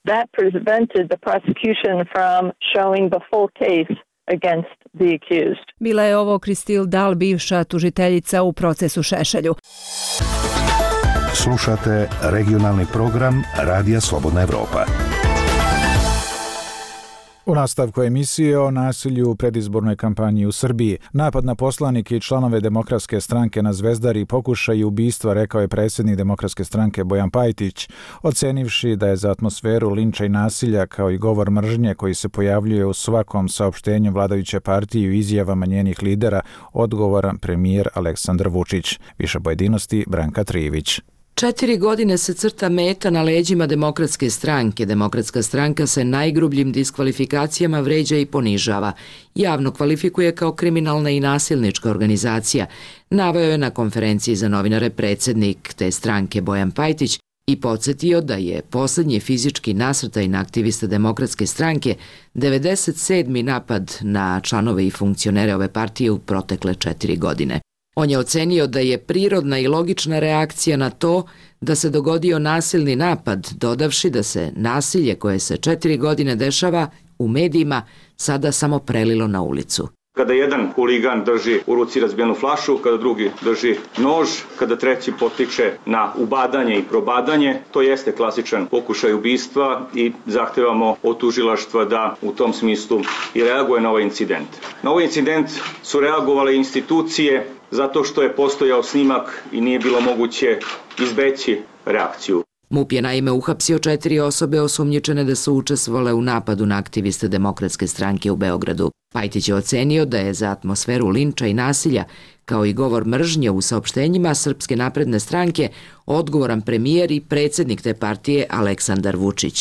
Bila je ovo Kristil Dal, bivša tužiteljica u procesu Šešelju. Slušate regionalni program Radija Slobodna Evropa. U nastavku emisije o nasilju u predizbornoj kampanji u Srbiji. Napad na poslanike i članove Demokratske stranke na Zvezdari i pokušaj ubistva, rekao je predsjednik Demokratske stranke Bojan Pajtić, ocenivši da je za atmosferu linča i nasilja kao i govor mržnje koji se pojavljuje u svakom saopštenju vladajuće partije i izjavama njenih lidera odgovoran premijer Aleksandar Vučić. Više pojedinosti Branka Trivić. 4 godine se crta meta na leđima Demokratske stranke. Demokratska stranka se najgrubljim diskvalifikacijama vređa i ponižava. Javno kvalifikuje kao kriminalna i nasilnička organizacija. Naveo je na konferenciji za novinare predsjednik te stranke Bojan Pajtić i podsjetio da je posljednji fizički nasrtaj na aktiviste Demokratske stranke 97. napad na članove i funkcionere ove partije u protekle 4 godine. On je ocenio da je prirodna i logična reakcija na to da se dogodio nasilni napad, dodavši da se nasilje koje se 4 godine dešava u medijima sada samo prelilo na ulicu. Kada jedan huligan drži u ruci razbijenu flašu, kada drugi drži nož, kada treći potiče na ubadanje i probadanje, to jeste klasičan pokušaj ubistva i zahtevamo od tužilaštva da u tom smislu i reaguje na ovaj incident. Na ovaj incident su reagovale institucije zato što je postojao snimak i nije bilo moguće izbeći reakciju. MUP je naime uhapsio 4 osobe osumnjičene da su učestvovale u napadu na aktiviste Demokratske stranke u Beogradu. Pajtić je ocenio da je za atmosferu linča i nasilja, kao i govor mržnje u saopštenjima Srpske napredne stranke, odgovoran premijer i predsjednik te partije Aleksandar Vučić.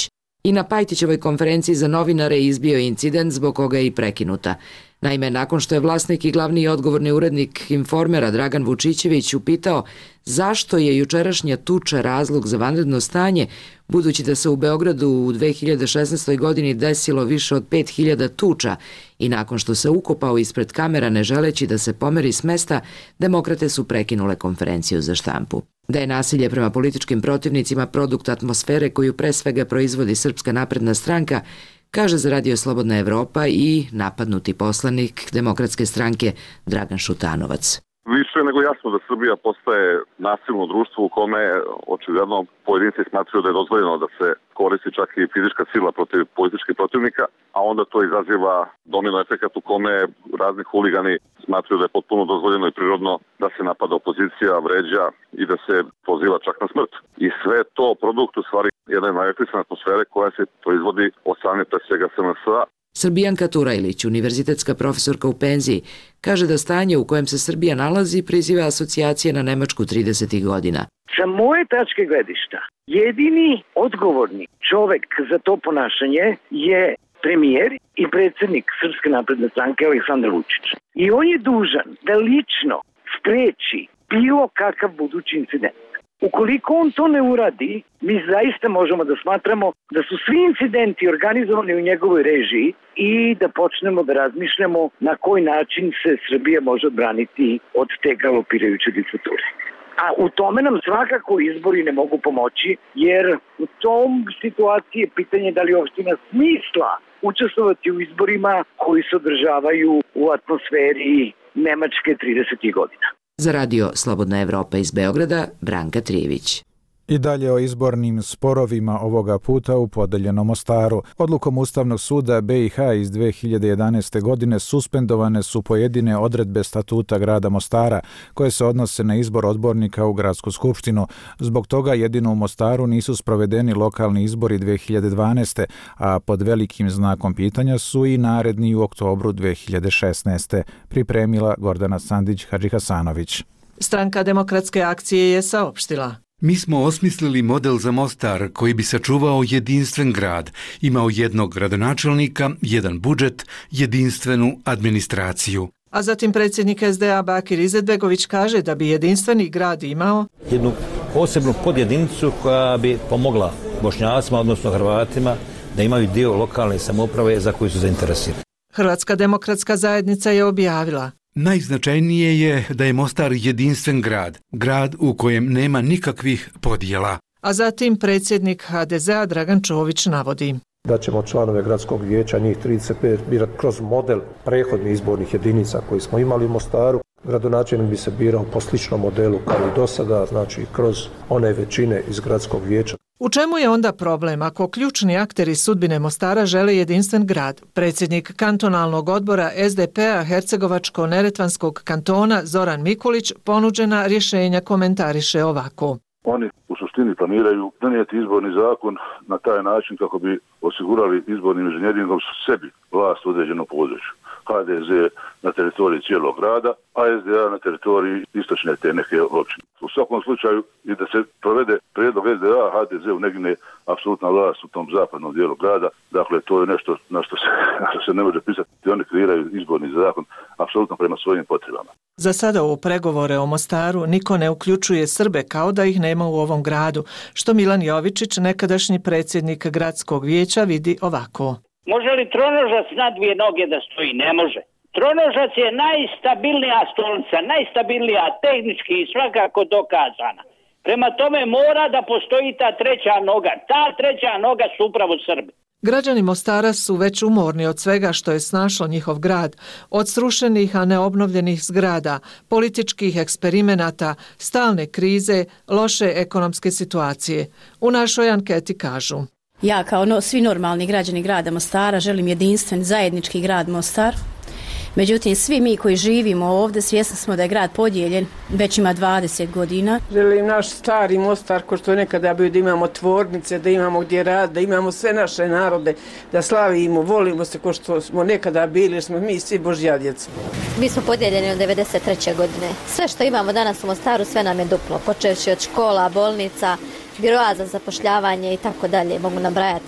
I na Pajtićevoj konferenciji za novinare izbio incident zbog koga je i prekinuta. Naime, nakon što je vlasnik i glavni i odgovorni urednik Informera Dragan Vučićević upitao zašto je jučerašnja tuča razlog za vanredno stanje, budući da se u Beogradu u 2016. godini desilo više od 5000 tuča i nakon što se ukopao ispred kamera ne želeći da se pomeri s mesta, demokrate su prekinule konferenciju za štampu. Da je nasilje prema političkim protivnicima produkt atmosfere koju pre svega proizvodi Srpska napredna stranka, kaže za Radio Slobodna Evropa i napadnuti poslanik Demokratske stranke Dragan Šutanovac. Više nego jasno da Srbija postaje nasilno društvo u kome očigledno pojedinci smatraju da je dozvoljeno da se koristi čak i fizička sila protiv političkih protivnika, a onda to izaziva domino efekat u kome razni huligani smatraju da je potpuno dozvoljeno i prirodno da se napada opozicija, vređa i da se poziva čak na smrt. I sve to produkt u stvari jedne najetlisne atmosfere koja se proizvodi od strane pre svega SNS-a. Srbijanka Turajlić, univerzitetska profesorka u penziji, kaže da stanje u kojem se Srbija nalazi priziva asocijacije na Nemačku 30. godina. Sa moje tačke gledišta, jedini odgovorni čovek za to ponašanje je premijer i predsjednik Srpske napredne stranke Aleksandar Vučić. I on je dužan da lično spreči bilo kakav budući incident. Ukoliko on to ne uradi, mi zaista možemo da smatramo da su svi incidenti organizovani u njegovoj režiji i da počnemo da razmišljamo na koji način se Srbija može odbraniti od te galopirajuće diktature. A u tome nam svakako izbori ne mogu pomoći, jer u tom situaciji je pitanje da li uopšte ima smisla učestvovati u izborima koji se održavaju u atmosferi Nemačke 30. godina. Za Radio Slobodna Evropa iz Beograda, Branka Trijević. I dalje o izbornim sporovima ovoga puta u podeljenom Mostaru. Odlukom Ustavnog suda BiH iz 2011. godine suspendovane su pojedine odredbe statuta grada Mostara koje se odnose na izbor odbornika u gradsku skupštinu. Zbog toga jedino u Mostaru nisu sprovedeni lokalni izbori 2012. a pod velikim znakom pitanja su i naredni u oktobru 2016. Pripremila Gordana Sandić-Hadžihasanović. Stranka Demokratske akcije je saopštila: Mi smo osmislili model za Mostar koji bi sačuvao jedinstven grad, imao jednog gradonačelnika, jedan budžet, jedinstvenu administraciju. A zatim predsjednik SDA Bakir Izetbegović kaže da bi jedinstveni grad imao jednu posebnu podjedinicu koja bi pomogla Bošnjacima, odnosno Hrvatima, da imaju dio lokalne samouprave za koju su zainteresirani. Hrvatska demokratska zajednica je objavila: Najznačajnije je da je Mostar jedinstven grad, grad u kojem nema nikakvih podjela. A zatim predsjednik HDZ-a Dragan Čović navodi da ćemo članove gradskog vijeća, njih 35, birati kroz model prethodnih izbornih jedinica koji smo imali u Mostaru. Gradonačelnik bi se birao po sličnom modelu kao i do sada, znači kroz one većine iz gradskog vijeća. U čemu je onda problem ako ključni akteri sudbine Mostara žele jedinstven grad? Predsjednik kantonalnog odbora SDP-a Hercegovačko-Neretvanskog kantona Zoran Mikulić ponuđena rješenja komentariše ovako. Oni u suštini planiraju donijeti izborni zakon na taj način kako bi osigurali izbornim inženjeringom sebi vlast u određenom području. HDZ na teritoriji cijelog grada, a SDA na teritoriji istočne te neke općine. U svakom slučaju i da se provede prijedlog SDA, HDZ-u negne apsolutna vlast u tom zapadnom dijelu grada. Dakle, to je nešto na što se ne može pisati. Oni kreiraju izborni zakon apsolutno prema svojim potrebama. Za sada u pregovore o Mostaru niko ne uključuje Srbe kao da ih nema u ovom gradu, što Milan Jovičić, nekadašnji predsjednik gradskog vijeća, vidi ovako. Može li tronožac na dvije noge da stoji? Ne može. Tronožac je najstabilnija stolica, najstabilnija, tehnički i svakako dokazana. Prema tome mora da postoji ta treća noga. Ta treća noga su upravo Srbi. Građani Mostara su već umorni od svega što je snašlo njihov grad, od srušenih a neobnovljenih zgrada, političkih eksperimenata, stalne krize, loše ekonomske situacije. U našoj anketi kažu: Ja kao svi normalni građani grada Mostara želim jedinstven zajednički grad Mostar. Međutim, svi mi koji živimo ovdje svjesni smo da je grad podijeljen, već ima 20 godina. Želim naš stari Mostar, ko što je nekada bio, da imamo tvornice, da imamo gdje rad, da imamo sve naše narode, da slavimo, volimo se ko što smo nekada bili, jer smo mi svi Božja djeca. Mi smo podijeljeni od 93. godine. Sve što imamo danas u Mostaru, sve nam je duplo, počevši od škola, bolnica, biroa za zapošljavanje i tako dalje, mogu nabrajati.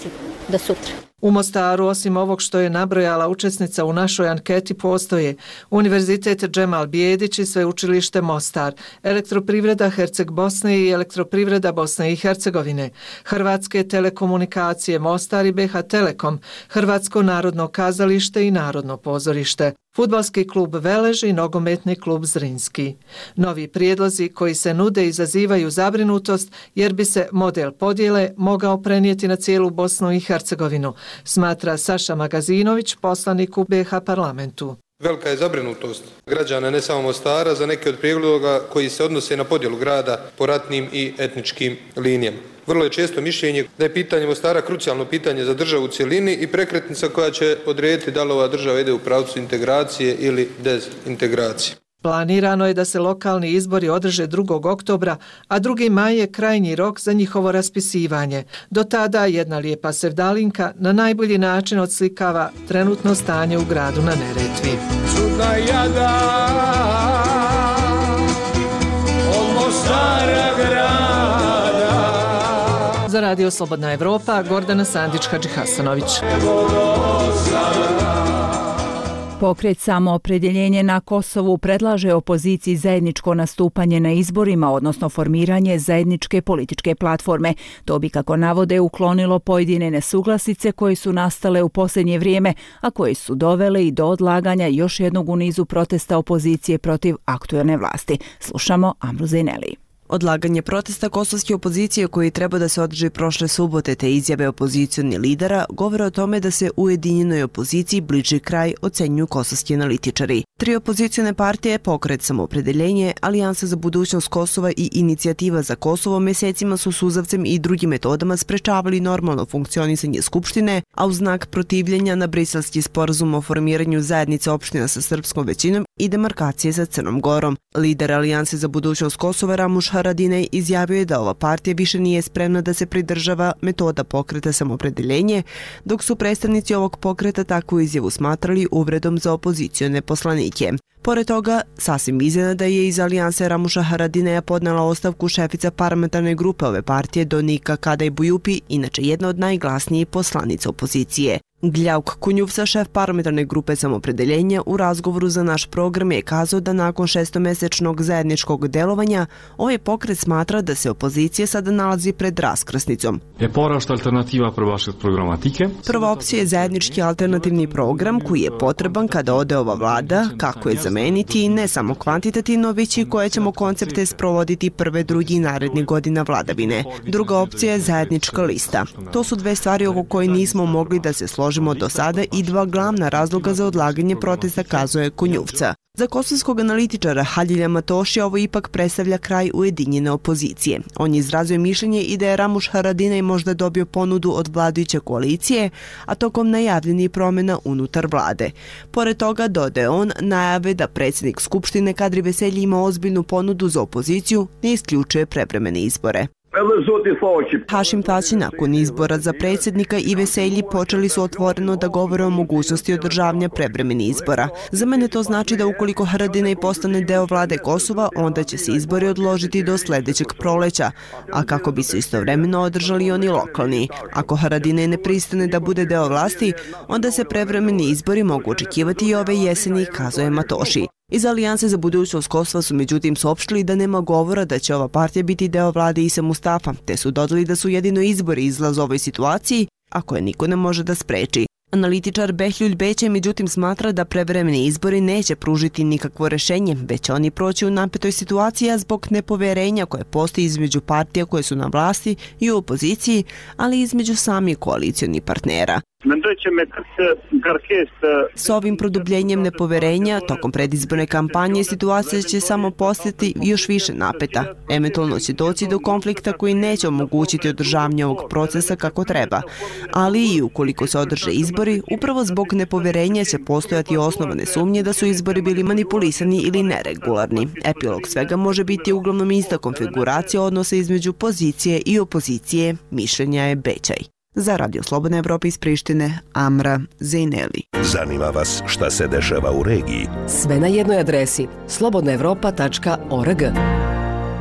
do sutra. U Mostaru, osim ovog što je nabrojala učesnica u našoj anketi, postoje Univerzitet Džemal Bijedić i Sveučilište Mostar, Elektroprivreda Herceg Bosne i Elektroprivreda Bosne i Hercegovine, Hrvatske telekomunikacije Mostar i BH Telekom, Hrvatsko narodno kazalište i Narodno pozorište, Fudbalski klub Velež i Nogometni klub Zrinski. Novi prijedlozi koji se nude izazivaju zabrinutost jer bi se model podjele mogao prenijeti na cijelu Bosnu i Hercegovinu, smatra Saša Magazinović, poslanik u BH parlamentu. Velika je zabrinutost građana ne samo Mostara za neke od prijedloga koji se odnose na podjelu grada po ratnim i etničkim linijama. Vrlo je često mišljenje da je pitanje Mostara krucijalno pitanje za državu u cjelini i prekretnica koja će odrediti da li ova država ide u pravcu integracije ili dezintegracije. Planirano je da se lokalni izbori održe 2. oktobra, a 2. maj je krajnji rok za njihovo raspisivanje. Do tada jedna lijepa sevdalinka na najbolji način odslikava trenutno stanje u gradu na Neretvi. Čudna jada od Mostara grada. Za Radio Slobodna Evropa, Gordana Sandić-Hadžihasanović. Pokret Samoopredjeljenje na Kosovu predlaže opoziciji zajedničko nastupanje na izborima, odnosno formiranje zajedničke političke platforme. To bi, kako navode, uklonilo pojedine nesuglasice koje su nastale u posljednje vrijeme, a koje su dovele i do odlaganja još jednog u nizu protesta opozicije protiv aktuelne vlasti. Slušamo Amru Zejneli. Odlaganje protesta kosovske opozicije koji treba da se održi prošle subote te izjave opozicijnih lidera govore o tome da se ujedinjenoj opoziciji bliži kraj, ocenjuju kosovski analitičari. 3 opozicijone partije, Pokret Samoopredjeljenje, Alijansa za budućnost Kosova i Inicijativa za Kosovo mjesecima su suzavcem i drugim metodama sprečavali normalno funkcionisanje Skupštine, a u znak protivljenja na briselski sporazum o formiranju zajednice opština sa srpskom većinom i demarkacije sa Crnom Gorom. Lider Alijanse za budućnost Kosova Ramuš Haradinaj izjavio je da ova partija više nije spremna da se pridržava metoda Pokreta Samoopredjeljenje, dok su predstavnici ovog pokreta takvu izjavu smatrali uvredom za opozicione poslanike. Pored toga, sasvim iznenada je iz Alijanse Ramuša Haradinaja podnela ostavku šefica parlamentarne grupe ove partije Donika Kadaj Bujupi, inače jedna od najglasnijih poslanica opozicije. Gljauk Kunjuvsa, šef parlamentarne grupe Samoopredjeljenja, u razgovoru za naš program je kazao da nakon 6-mesečnog zajedničkog delovanja ovaj pokret smatra da se opozicija sada nalazi pred raskrsnicom. Prva opcija je zajednički alternativni program koji je potreban kada ode ova vlada, kako je zameniti ne samo kvantitativno, već i koje ćemo koncepte sprovoditi prve, drugi narednih godina vladavine. Druga opcija je zajednička lista. To su 2 stvari oko koje nismo mogli da se složimo do sada i 2 glavna razloga za odlaganje protesta, kazuje Kunjuvca. Za kosovskog analitičara Haljilja Matošija ovo ipak predstavlja kraj ujedinjene opozicije. On je izrazio mišljenje i da je Ramuš Haradinaj možda dobio ponudu od vladajuće koalicije, a tokom najavljenih promjena unutar vlade. Pored toga, dodaje on, najave da predsjednik Skupštine Kadri Veselji ima ozbiljnu ponudu za opoziciju, ne isključuje prevremene izbore. Hašim Tači nakon izbora za predsjednika i Veselji počeli su otvoreno da govore o mogućnosti održavanja prevremenih izbora. Za mene to znači da ukoliko Haradinaj postane deo vlade Kosova, onda će se izbori odložiti do sljedećeg proleća, a kako bi se istovremeno održali oni lokalni. Ako Haradinaj ne pristane da bude deo vlasti, onda se prevremeni izbori mogu očekivati i ove jeseni, kazuje Matoši. Iz Alijanse za budućnost Kosova su međutim saopštili da nema govora da će ova partija biti deo vlade Ise Mustafa, te su dodali da su jedino izbori izlaz ovoj situaciji, a koje niko ne može da spreči. Analitičar Behljuljs Bećaj međutim smatra da prevremeni izbori neće pružiti nikakvo rešenje, već će oni proći u napetoj situaciji zbog nepoverenja koje postoji između partija koje su na vlasti i u opoziciji, ali i između samih koalicionih partnera. S ovim produbljenjem nepoverenja tokom predizborne kampanje situacija će samo postati još više napeta. Eventualno će doći do konflikta koji neće omogućiti održavanje ovog procesa kako treba, ali i ukoliko se održe izbori, upravo zbog nepoverenja će postojati osnovane sumnje da su izbori bili manipulisani ili neregularni. Epilog svega može biti uglavnom ista konfiguracija odnosa između pozicije i opozicije, mišljenja je Bećaj. Za Radio Slobodna Evropa iz Prištine, Amra Zejneli. Zanima vas šta se dešava u regiji? Sve na jednoj adresi slobodnaevropa.org.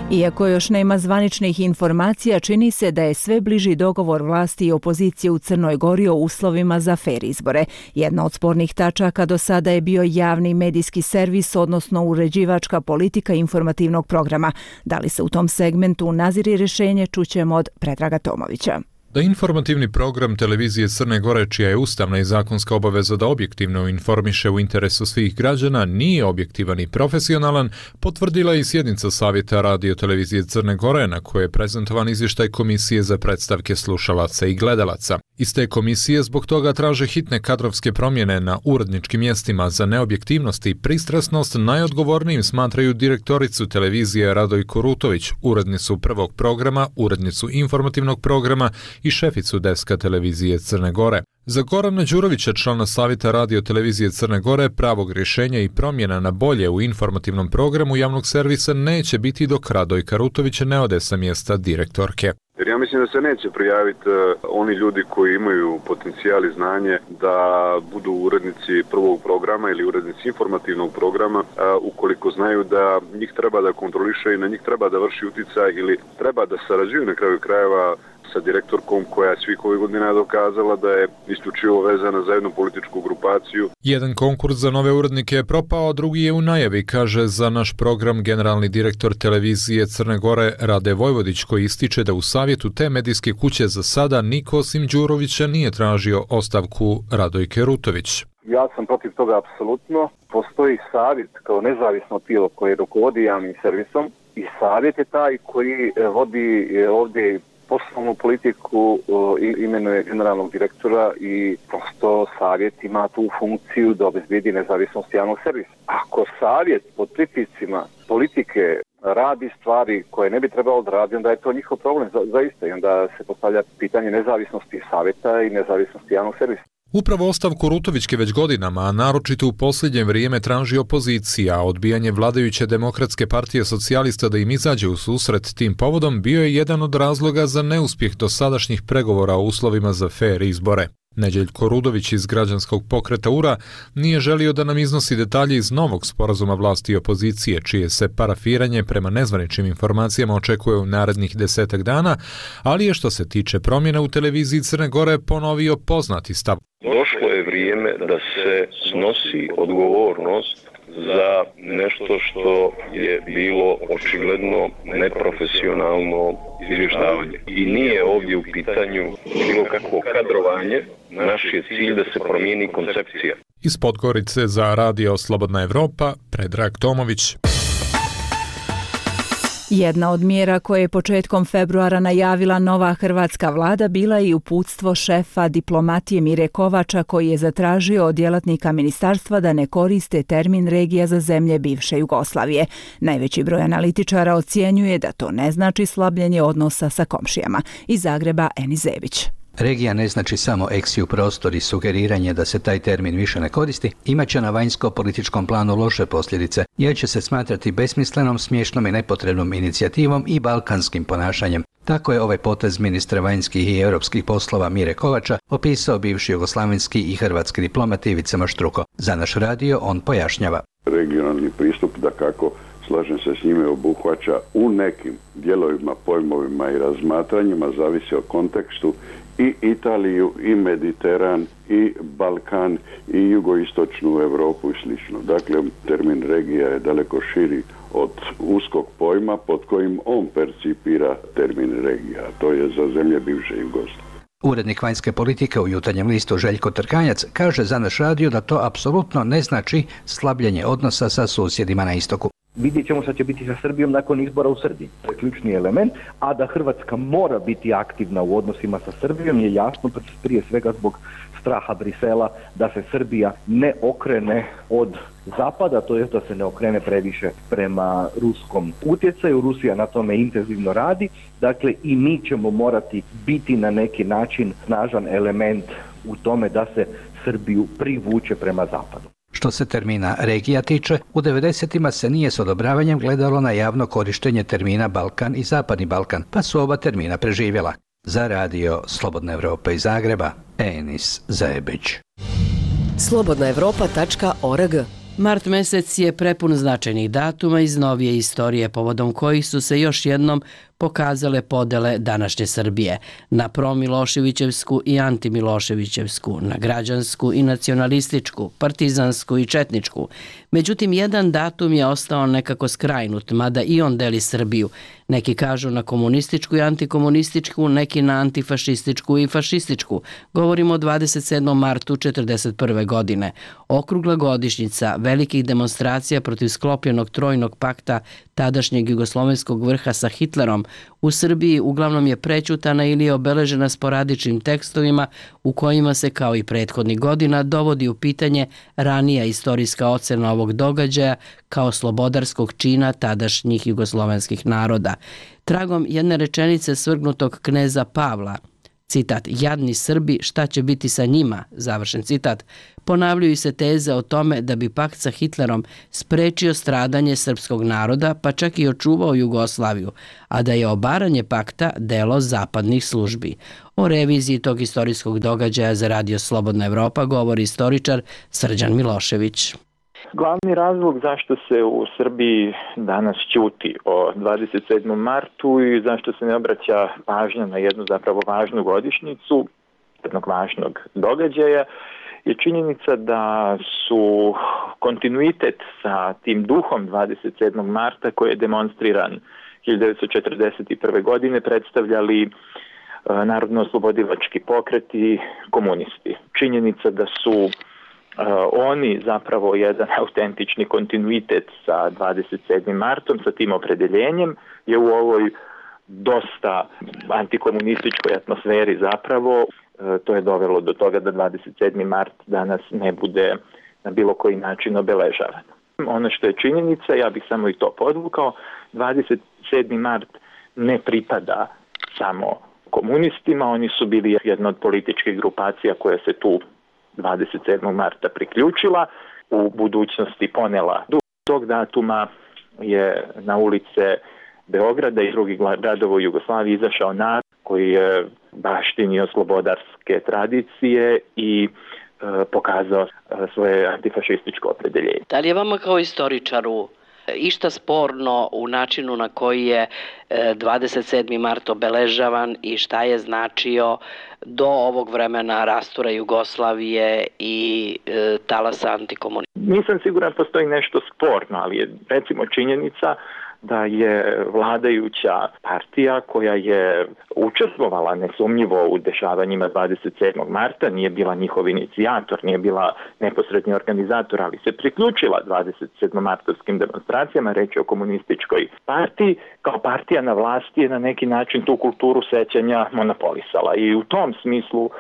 Iako još nema zvaničnih informacija, čini se da je sve bliži dogovor vlasti i opozicije u Crnoj Gori o uslovima za fer izbore. Jedna od spornih tačaka do sada je bio javni medijski servis, odnosno uređivačka politika informativnog programa. Da li se u tom segmentu naziri rješenje, čućemo od Predraga Tomovića. Da informativni program televizije Crne Gore, čija je ustavna i zakonska obaveza da objektivno informiše u interesu svih građana, nije objektivan i profesionalan, potvrdila i sjednica Savjeta radio televizije Crne Gore, na kojoj je prezentovan izvještaj Komisije za predstavke slušalaca i gledalaca. Iz te komisije zbog toga traže hitne kadrovske promjene na uredničkim mjestima. Za neobjektivnost i pristrasnost najodgovornijim smatraju direktoricu televizije Radojku Rutović, urednicu prvog programa, urednicu informativnog programa i šeficu deska televizije Crne Gore. Za Gorana Đurovića, člana Savjeta radio televizije Crne Gore, pravog rješenja i promjena na bolje u informativnom programu javnog servisa neće biti dok Radojka Rutović ne ode sa mjesta direktorke. Jer ja mislim da se neće prijaviti oni ljudi koji imaju potencijal i znanje da budu urednici prvog programa ili urednici informativnog programa ukoliko znaju da njih treba da kontroliše i na njih treba da vrši utjecaj ili treba da sarađuju na kraju krajeva sa direktorkom koja svih ovih godina dokazala da je isključivo vezana za jednu političku grupaciju. Jedan konkurs za nove urednike je propao, drugi je u najavi, kaže za naš program generalni direktor televizije Crne Gore Rade Vojvodić, koji ističe da u savjetu te medijske kuće za sada niko osim Đurovića nije tražio ostavku Radojke Rutović. Ja sam protiv toga apsolutno. Postoji savjet kao nezavisno tijelo koje rukovodi javnim servisom i savjet je taj koji vodi ovdje poslovnu politiku, imenuje generalnog direktora i prosto savjet ima tu funkciju da obezbedi nezavisnost javnog servisa. Ako savjet pod pritiscima politike radi stvari koje ne bi trebalo da radi, onda je to njihov problem zaista i onda se postavlja pitanje nezavisnosti savjeta i nezavisnosti javnog servisa. Upravo ostavku Rutovićke već godinama, a naročito u posljednje vrijeme traži opozicija, a odbijanje vladajuće Demokratske partije socijalista da im izađe u susret tim povodom bio je jedan od razloga za neuspjeh dosadašnjih pregovora o uslovima za fer izbore. Neđeljko Rudović iz građanskog pokreta URA nije želio da nam iznosi detalje iz novog sporazuma vlasti i opozicije, čije se parafiranje prema nezvaničnim informacijama očekuje u narednih 10 dana, ali je što se tiče promjena u televiziji Crne Gore ponovio poznati stav. Došlo je vrijeme da se snosi odgovornost za nešto što je bilo očigledno neprofesionalno izvještavanje. I nije ovdje u pitanju bilo kakvo kadrovanje, naš je cilj da se promijeni koncepcija. Iz Podgorice za Radio Slobodna Evropa, Predrag Tomović. Jedna od mjera koje je početkom februara najavila nova hrvatska vlada bila i uputstvo šefa diplomatije Mire Kovača, koji je zatražio od djelatnika ministarstva da ne koriste termin regija za zemlje bivše Jugoslavije. Najveći broj analitičara ocjenjuje da to ne znači slabljenje odnosa sa komšijama. Iz Zagreba Eni Zebić. Regija ne znači samo eksiju prostor i sugeriranje da se taj termin više ne koristi, imaće na vanjsko-političkom planu loše posljedice, jer će se smatrati besmislenom, smiješnom i nepotrebnom inicijativom i balkanskim ponašanjem. Tako je ovaj potez ministra vanjskih i europskih poslova Mire Kovača opisao bivši jugoslavenski i hrvatski diplomat Ivica Maštruko. Za naš radio on pojašnjava. Regionalni pristup, da kako slažem se s njime, obuhvaća u nekim dijelovima, pojmovima i razmatranjima, zavisi o kontekstu, i Italiju, i Mediteran, i Balkan, i jugoistočnu Europu i slično. Dakle, termin regija je daleko širi od uskog pojma pod kojim on percipira termin regija. To je za zemlje bivše Jugoslavije. Urednik vanjske politike u Jutarnjem listu Željko Trkanjac kaže za naš radio da to apsolutno ne znači slabljenje odnosa sa susjedima na istoku. Vidjet ćemo šta će biti sa Srbijom nakon izbora u Srbiji. To je ključni element, a da Hrvatska mora biti aktivna u odnosima sa Srbijom je jasno prije svega zbog straha Brisela da se Srbija ne okrene od zapada, to jest da se ne okrene previše prema ruskom utjecaju. Rusija na tome intenzivno radi, dakle i mi ćemo morati biti na neki način snažan element u tome da se Srbiju privuče prema zapadu. Što se termina regija tiče, u 90-ima se nije s odobravanjem gledalo na javno korištenje termina Balkan i Zapadni Balkan, pa su oba termina preživjela. Za radio Slobodna Evropa iz Zagreba, Enis Zajebić. slobodnaevropa.org. Mart mesec je prepun značajnih datuma iz novije istorije, povodom kojih su se još jednom pokazale podele današnje Srbije na promiloševićevsku i antimiloševićevsku, na građansku i nacionalističku, partizansku i četničku. Međutim, jedan datum je ostao nekako skrajnut, mada i on deli Srbiju. Neki kažu na komunističku i antikomunističku, neki na antifašističku i fašističku. Govorimo o 27. martu 1941. godine. Okrugla godišnjica velikih demonstracija protiv sklopljenog trojnog pakta tadašnjeg jugoslovenskog vrha sa Hitlerom u Srbiji uglavnom je prećutana ili je obeležena sporadičnim tekstovima u kojima se, kao i prethodnih godina, dovodi u pitanje ranija istorijska ocena ovog događaja kao slobodarskog čina tadašnjih jugoslovenskih naroda. Tragom jedne rečenice svrgnutog kneza Pavla, citat, jadni Srbi, šta će biti sa njima, završen citat, ponavljaju se teze o tome da bi pakt sa Hitlerom sprečio stradanje srpskog naroda, pa čak i očuvao Jugoslaviju, a da je obaranje pakta delo zapadnih službi. O reviziji tog istorijskog događaja za Radio Slobodna Evropa govori istoričar Srđan Milošević. Glavni razlog zašto se u Srbiji danas ćuti o 27. martu i zašto se ne obraća pažnja na jednu zapravo važnu godišnjicu, jednog važnog događaja, je činjenica da su kontinuitet sa tim duhom 27. marta koji je demonstriran 1941. godine predstavljali narodno-oslobodilački pokret i komunisti. Činjenica da su oni zapravo jedan autentični kontinuitet sa 27. martom, sa tim opredeljenjem, je u ovoj dosta antikomunističkoj atmosferi zapravo. To je dovelo do toga da 27. mart danas ne bude na bilo koji način obeležavan. Ono što je činjenica, ja bih samo i to podvukao, 27. mart ne pripada samo komunistima, oni su bili jedna od političkih grupacija koja se tu 27. marta priključila, u budućnosti ponela duh tog datuma, je na ulice Beograda i drugih gradova u Jugoslaviji izašao narod koji je baštinio slobodarske tradicije i pokazao svoje antifašističko opredeljenje. Da li je vama kao istoričaru išta sporno u načinu na koji je 27. mart obeležavan i šta je značio do ovog vremena rastura Jugoslavije i talasa antikomunizma? Nisam siguran postoji nešto sporno, ali je recimo činjenica da je vladajuća partija koja je učestvovala nesumnjivo u dešavanjima 27. marta, nije bila njihov inicijator, nije bila neposredni organizator, ali se priključila 27. martovskim demonstracijama, reći o komunističkoj partiji, kao partija na vlasti je na neki način tu kulturu sećanja monopolisala i u tom smislu,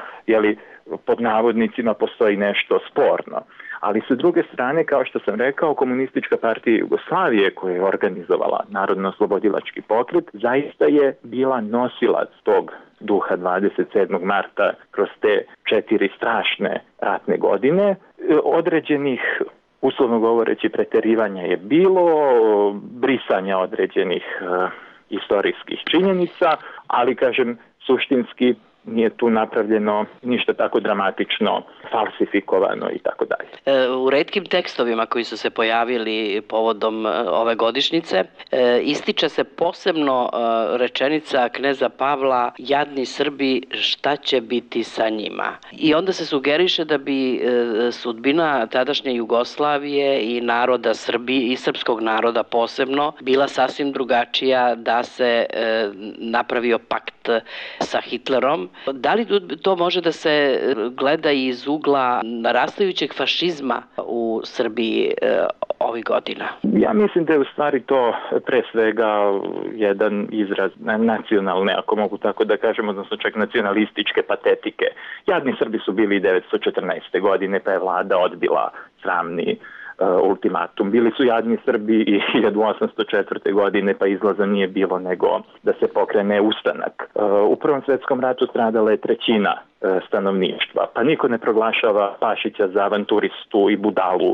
pod navodnicima, postoji nešto sporno. Ali sa druge strane, kao što sam rekao, Komunistička partija Jugoslavije koja je organizovala Narodno-oslobodilački pokret, zaista je bila nosilac tog duha 27. marta kroz te 4 strašne ratne godine. Određenih, uslovno govoreći, preterivanja je bilo, brisanja određenih istorijskih činjenica, ali, kažem, suštinski nije tu napravljeno ništa tako dramatično, falsifikovano i tako dalje. U retkim tekstovima koji su se pojavili povodom ove godišnjice ističe se posebno rečenica kneza Pavla, jadni Srbi, šta će biti sa njima? I onda se sugeriše da bi sudbina tadašnje Jugoslavije i naroda Srbije i srpskog naroda posebno bila sasvim drugačija da se napravio pakt sa Hitlerom. Da li to može da se gleda iz ugla narastajućeg fašizma u Srbiji ovih godina? Ja mislim da je u stvari to pre svega jedan izraz nacionalne, ako mogu tako da kažem, odnosno čak nacionalističke patetike. Jadni Srbi su bili 1914. godine, pa je vlada odbila sramni ultimatum. Bili su jadni Srbi i 1804. godine, pa izlaza nije bilo nego da se pokrene ustanak. U Prvom svjetskom ratu stradala je 1/3 stanovništva, pa niko ne proglašava Pašića za avanturistu i budalu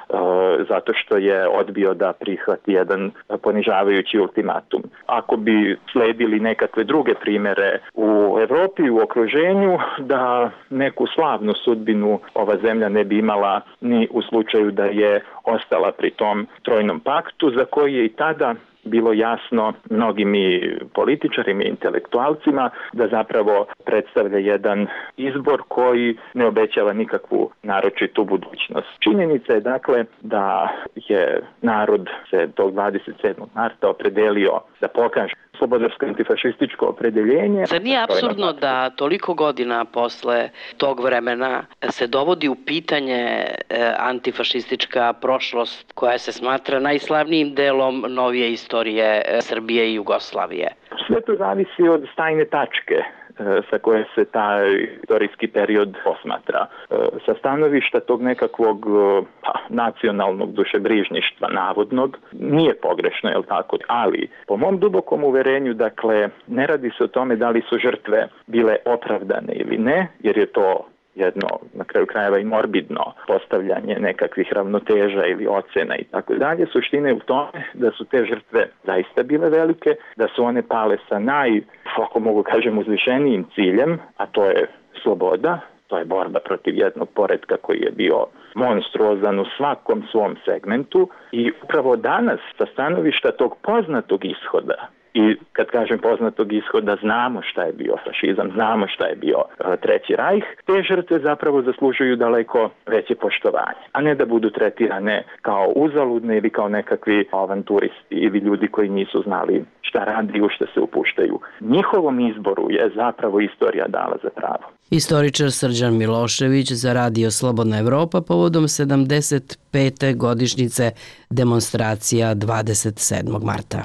zato što je odbio da prihvati jedan ponižavajući ultimatum. Ako bi sledili nekakve druge primere u Evropi, u okruženju, da neku slavnu sudbinu ova zemlja ne bi imala ni u slučaju da je ostala pri tom trojnom paktu, za koji je i tada bilo jasno mnogim i političarima i intelektualcima da zapravo predstavlja jedan izbor koji ne obećava nikakvu naročitu budućnost. Činjenica je dakle da je narod se tog 27. marta opredelio da pokaže slobodarsko antifašističko opredeljenje. Zar nije apsurdno da toliko godina posle tog vremena se dovodi u pitanje antifašistička prošlost koja se smatra najslavnijim delom novije istorije Srbije i Jugoslavije? Sve to zavisi od stajne tačke sa koje se taj istorijski period posmatra. Sa stanovišta tog nekakvog nacionalnog dušebrižništva navodnog nije pogrešno, je li tako? Ali po mom dubokom uverenju, dakle, ne radi se o tome da li su žrtve bile opravdane ili ne, jer je to jedno, na kraju krajeva, i morbidno postavljanje nekakvih ravnoteža ili ocena i tako dalje. Suština je u tome da su te žrtve zaista bile velike, da su one pale sa ako mogu kažem, uzvišenijim ciljem, a to je sloboda, to je borba protiv jednog poretka koji je bio monstruozan u svakom svom segmentu i upravo danas sa stanovišta tog poznatog ishoda, i kad kažem poznatog ishoda, znamo šta je bio fašizam, znamo šta je bio Treći rajh, te žrtve zapravo zaslužuju daleko veće poštovanje, a ne da budu tretirane kao uzaludne ili kao nekakvi avanturisti ili ljudi koji nisu znali šta radi i u šta se upuštaju. Njihovom izboru je zapravo istorija dala za pravo. Istoričar Srđan Milošević za Radio Slobodna Evropa povodom 75. godišnjice demonstracija 27. marta.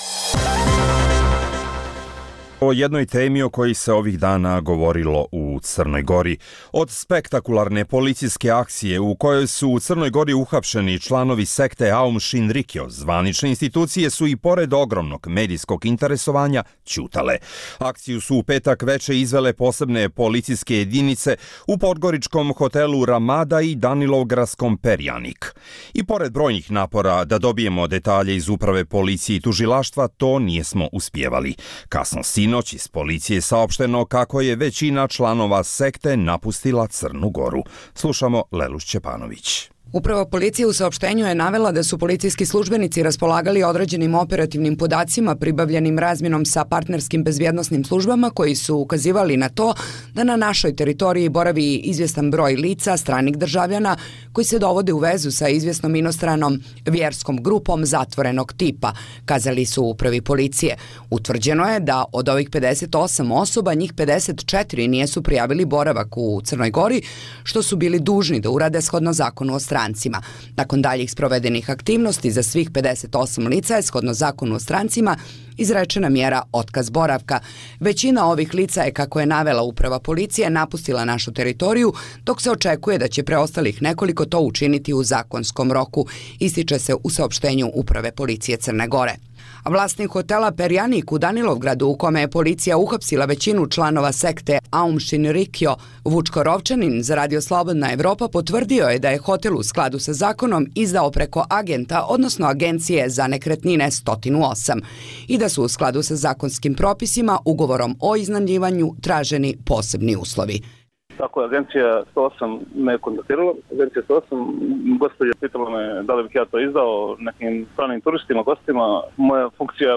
O jednoj temi o kojoj se ovih dana govorilo u Crnoj Gori. Od spektakularne policijske akcije u kojoj su u Crnoj Gori uhapšeni članovi sekte Aum Shinrikyo, zvanične institucije su i pored ogromnog medijskog interesovanja ćutale. Akciju su u petak veče izvele posebne policijske jedinice u podgoričkom hotelu Ramada i Danilovgradskom Perjanik. I pored brojnih napora da dobijemo detalje iz uprave policije i tužilaštva, to nijesmo uspjevali. Kasno sinoć iz policije je saopšteno kako je većina članova sekte napustila Crnu Goru. Slušamo Lelu Šćepanović. Uprava policije u saopštenju je navela da su policijski službenici raspolagali određenim operativnim podacima pribavljenim razmjenom sa partnerskim bezbjednosnim službama koji su ukazivali na to da na našoj teritoriji boravi izvjestan broj lica stranih državljana koji se dovode u vezu sa izvjesnom inostranom vjerskom grupom zatvorenog tipa, kazali su u upravi policije. Utvrđeno je da od ovih 58 osoba njih 54 nijesu prijavili boravak u Crnoj Gori, što su bili dužni da urade shodno zakonu o strancima. Nakon daljih sprovedenih aktivnosti za svih 58 lica je shodno zakonu o strancima izrečena mjera otkaz boravka. Većina ovih lica je, kako je navela uprava policije, napustila našu teritoriju, dok se očekuje da će preostalih nekoliko to učiniti u zakonskom roku, ističe se u saopštenju uprave policije Crne Gore. Vlasnik hotela Perjanik u Danilovgradu, u kome je policija uhapsila većinu članova sekte Aum Shinrikyo, Vučko Rovčanin za Radio Slobodna Evropa potvrdio je da je hotel u skladu sa zakonom izdao preko agenta, odnosno agencije za nekretnine 108 i da su u skladu sa zakonskim propisima ugovorom o iznajmljivanju traženi posebni uslovi. Tako je, agencija 108 me kontaktirala. Agencija 108, gospođa pitala me da li bih ja to izdao nekim stranim turistima, gostima. Moja funkcija,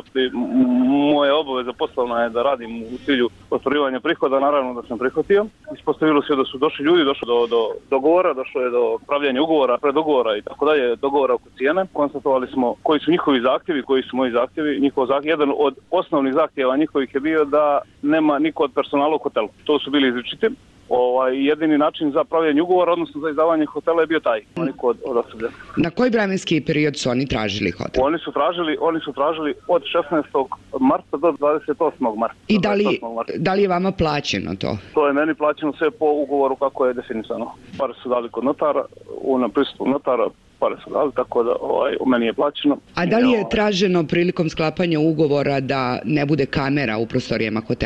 moja obaveza poslovna je da radim u cilju ostvarivanja prihoda, naravno da sam prihvatio. Ispostavilo se da su došli ljudi, došlo do dogovora, došlo je do pravljanja ugovora, predugovora i tako dalje, dogovora oko cijene. Konstatovali smo koji su njihovi zahtjevi, koji su moji zahtjevi. Jedan od osnovnih zahtjeva njihovih je bio da nema niko od personala u hotelu. To su bili izričiti. Jedini način za pravljanje ugovora, odnosno za izdavanje hotela je bio taj. Od osoblja. Na koji vremenski period su oni tražili hotel? Oni su tražili od 16. marta do 28. marta. I da li je vama plaćeno to? To je meni plaćeno sve po ugovoru kako je definisano. Pare su dali kod notara, na prisustvu notara, pare su dali, tako da u meni je plaćeno. A da li je traženo prilikom sklapanja ugovora da ne bude kamera u prostorijama hotela?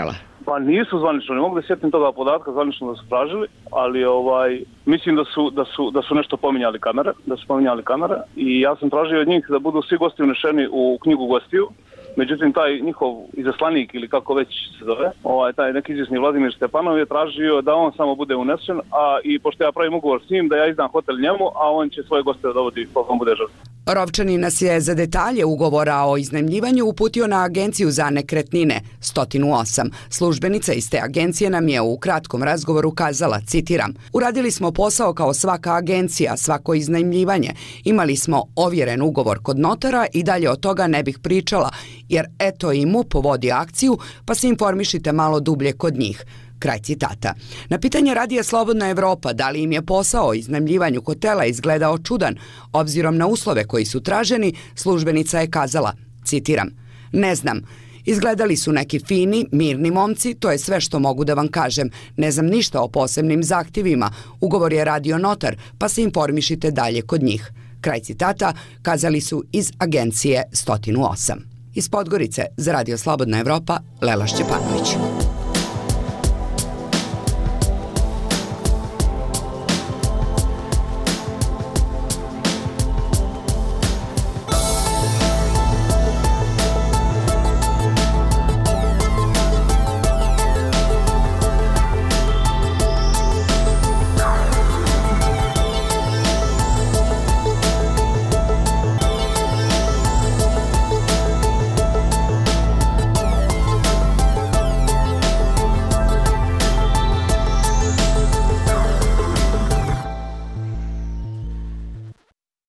Pa nisu zvanično, ne mogu da sjetim toga podatka zvanično da su tražili, ali mislim da su nešto pominjali kamere, i ja sam tražio od njih da budu svi gosti unešeni u knjigu gostiju. Međutim, taj njihov izaslanik ili kako već se zove, taj neki izvjesni Vladimir Stepanov je tražio da on samo bude unesen, a i pošto ja pravim ugovor s njim da ja izdam hotel njemu, a on će svoje goste da dovodi koliko on bude želio. Rovčanin nas je za detalje ugovora o iznajmljivanju uputio na Agenciju za nekretnine 108. Službenica iz te agencije nam je u kratkom razgovoru kazala, citiram: "Uradili smo posao kao svaka agencija, svako iznajmljivanje. Imali smo ovjeren ugovor kod notara i dalje od toga ne bih pričala, jer eto i MUP vodi akciju, pa se informišite malo dublje kod njih." Kraj citata. Na pitanje Radija Slobodna Evropa da li im je posao o iznajmljivanju hotela izgledao čudan, obzirom na uslove koji su traženi, službenica je kazala, citiram: "Ne znam. Izgledali su neki fini, mirni momci, to je sve što mogu da vam kažem. Ne znam ništa o posebnim zahtjevima. Ugovor je radio notar, pa se informišite dalje kod njih." Kraj citata, kazali su iz agencije 108. Iz Podgorice za Radio Slobodna Evropa, Lela Šćepanović.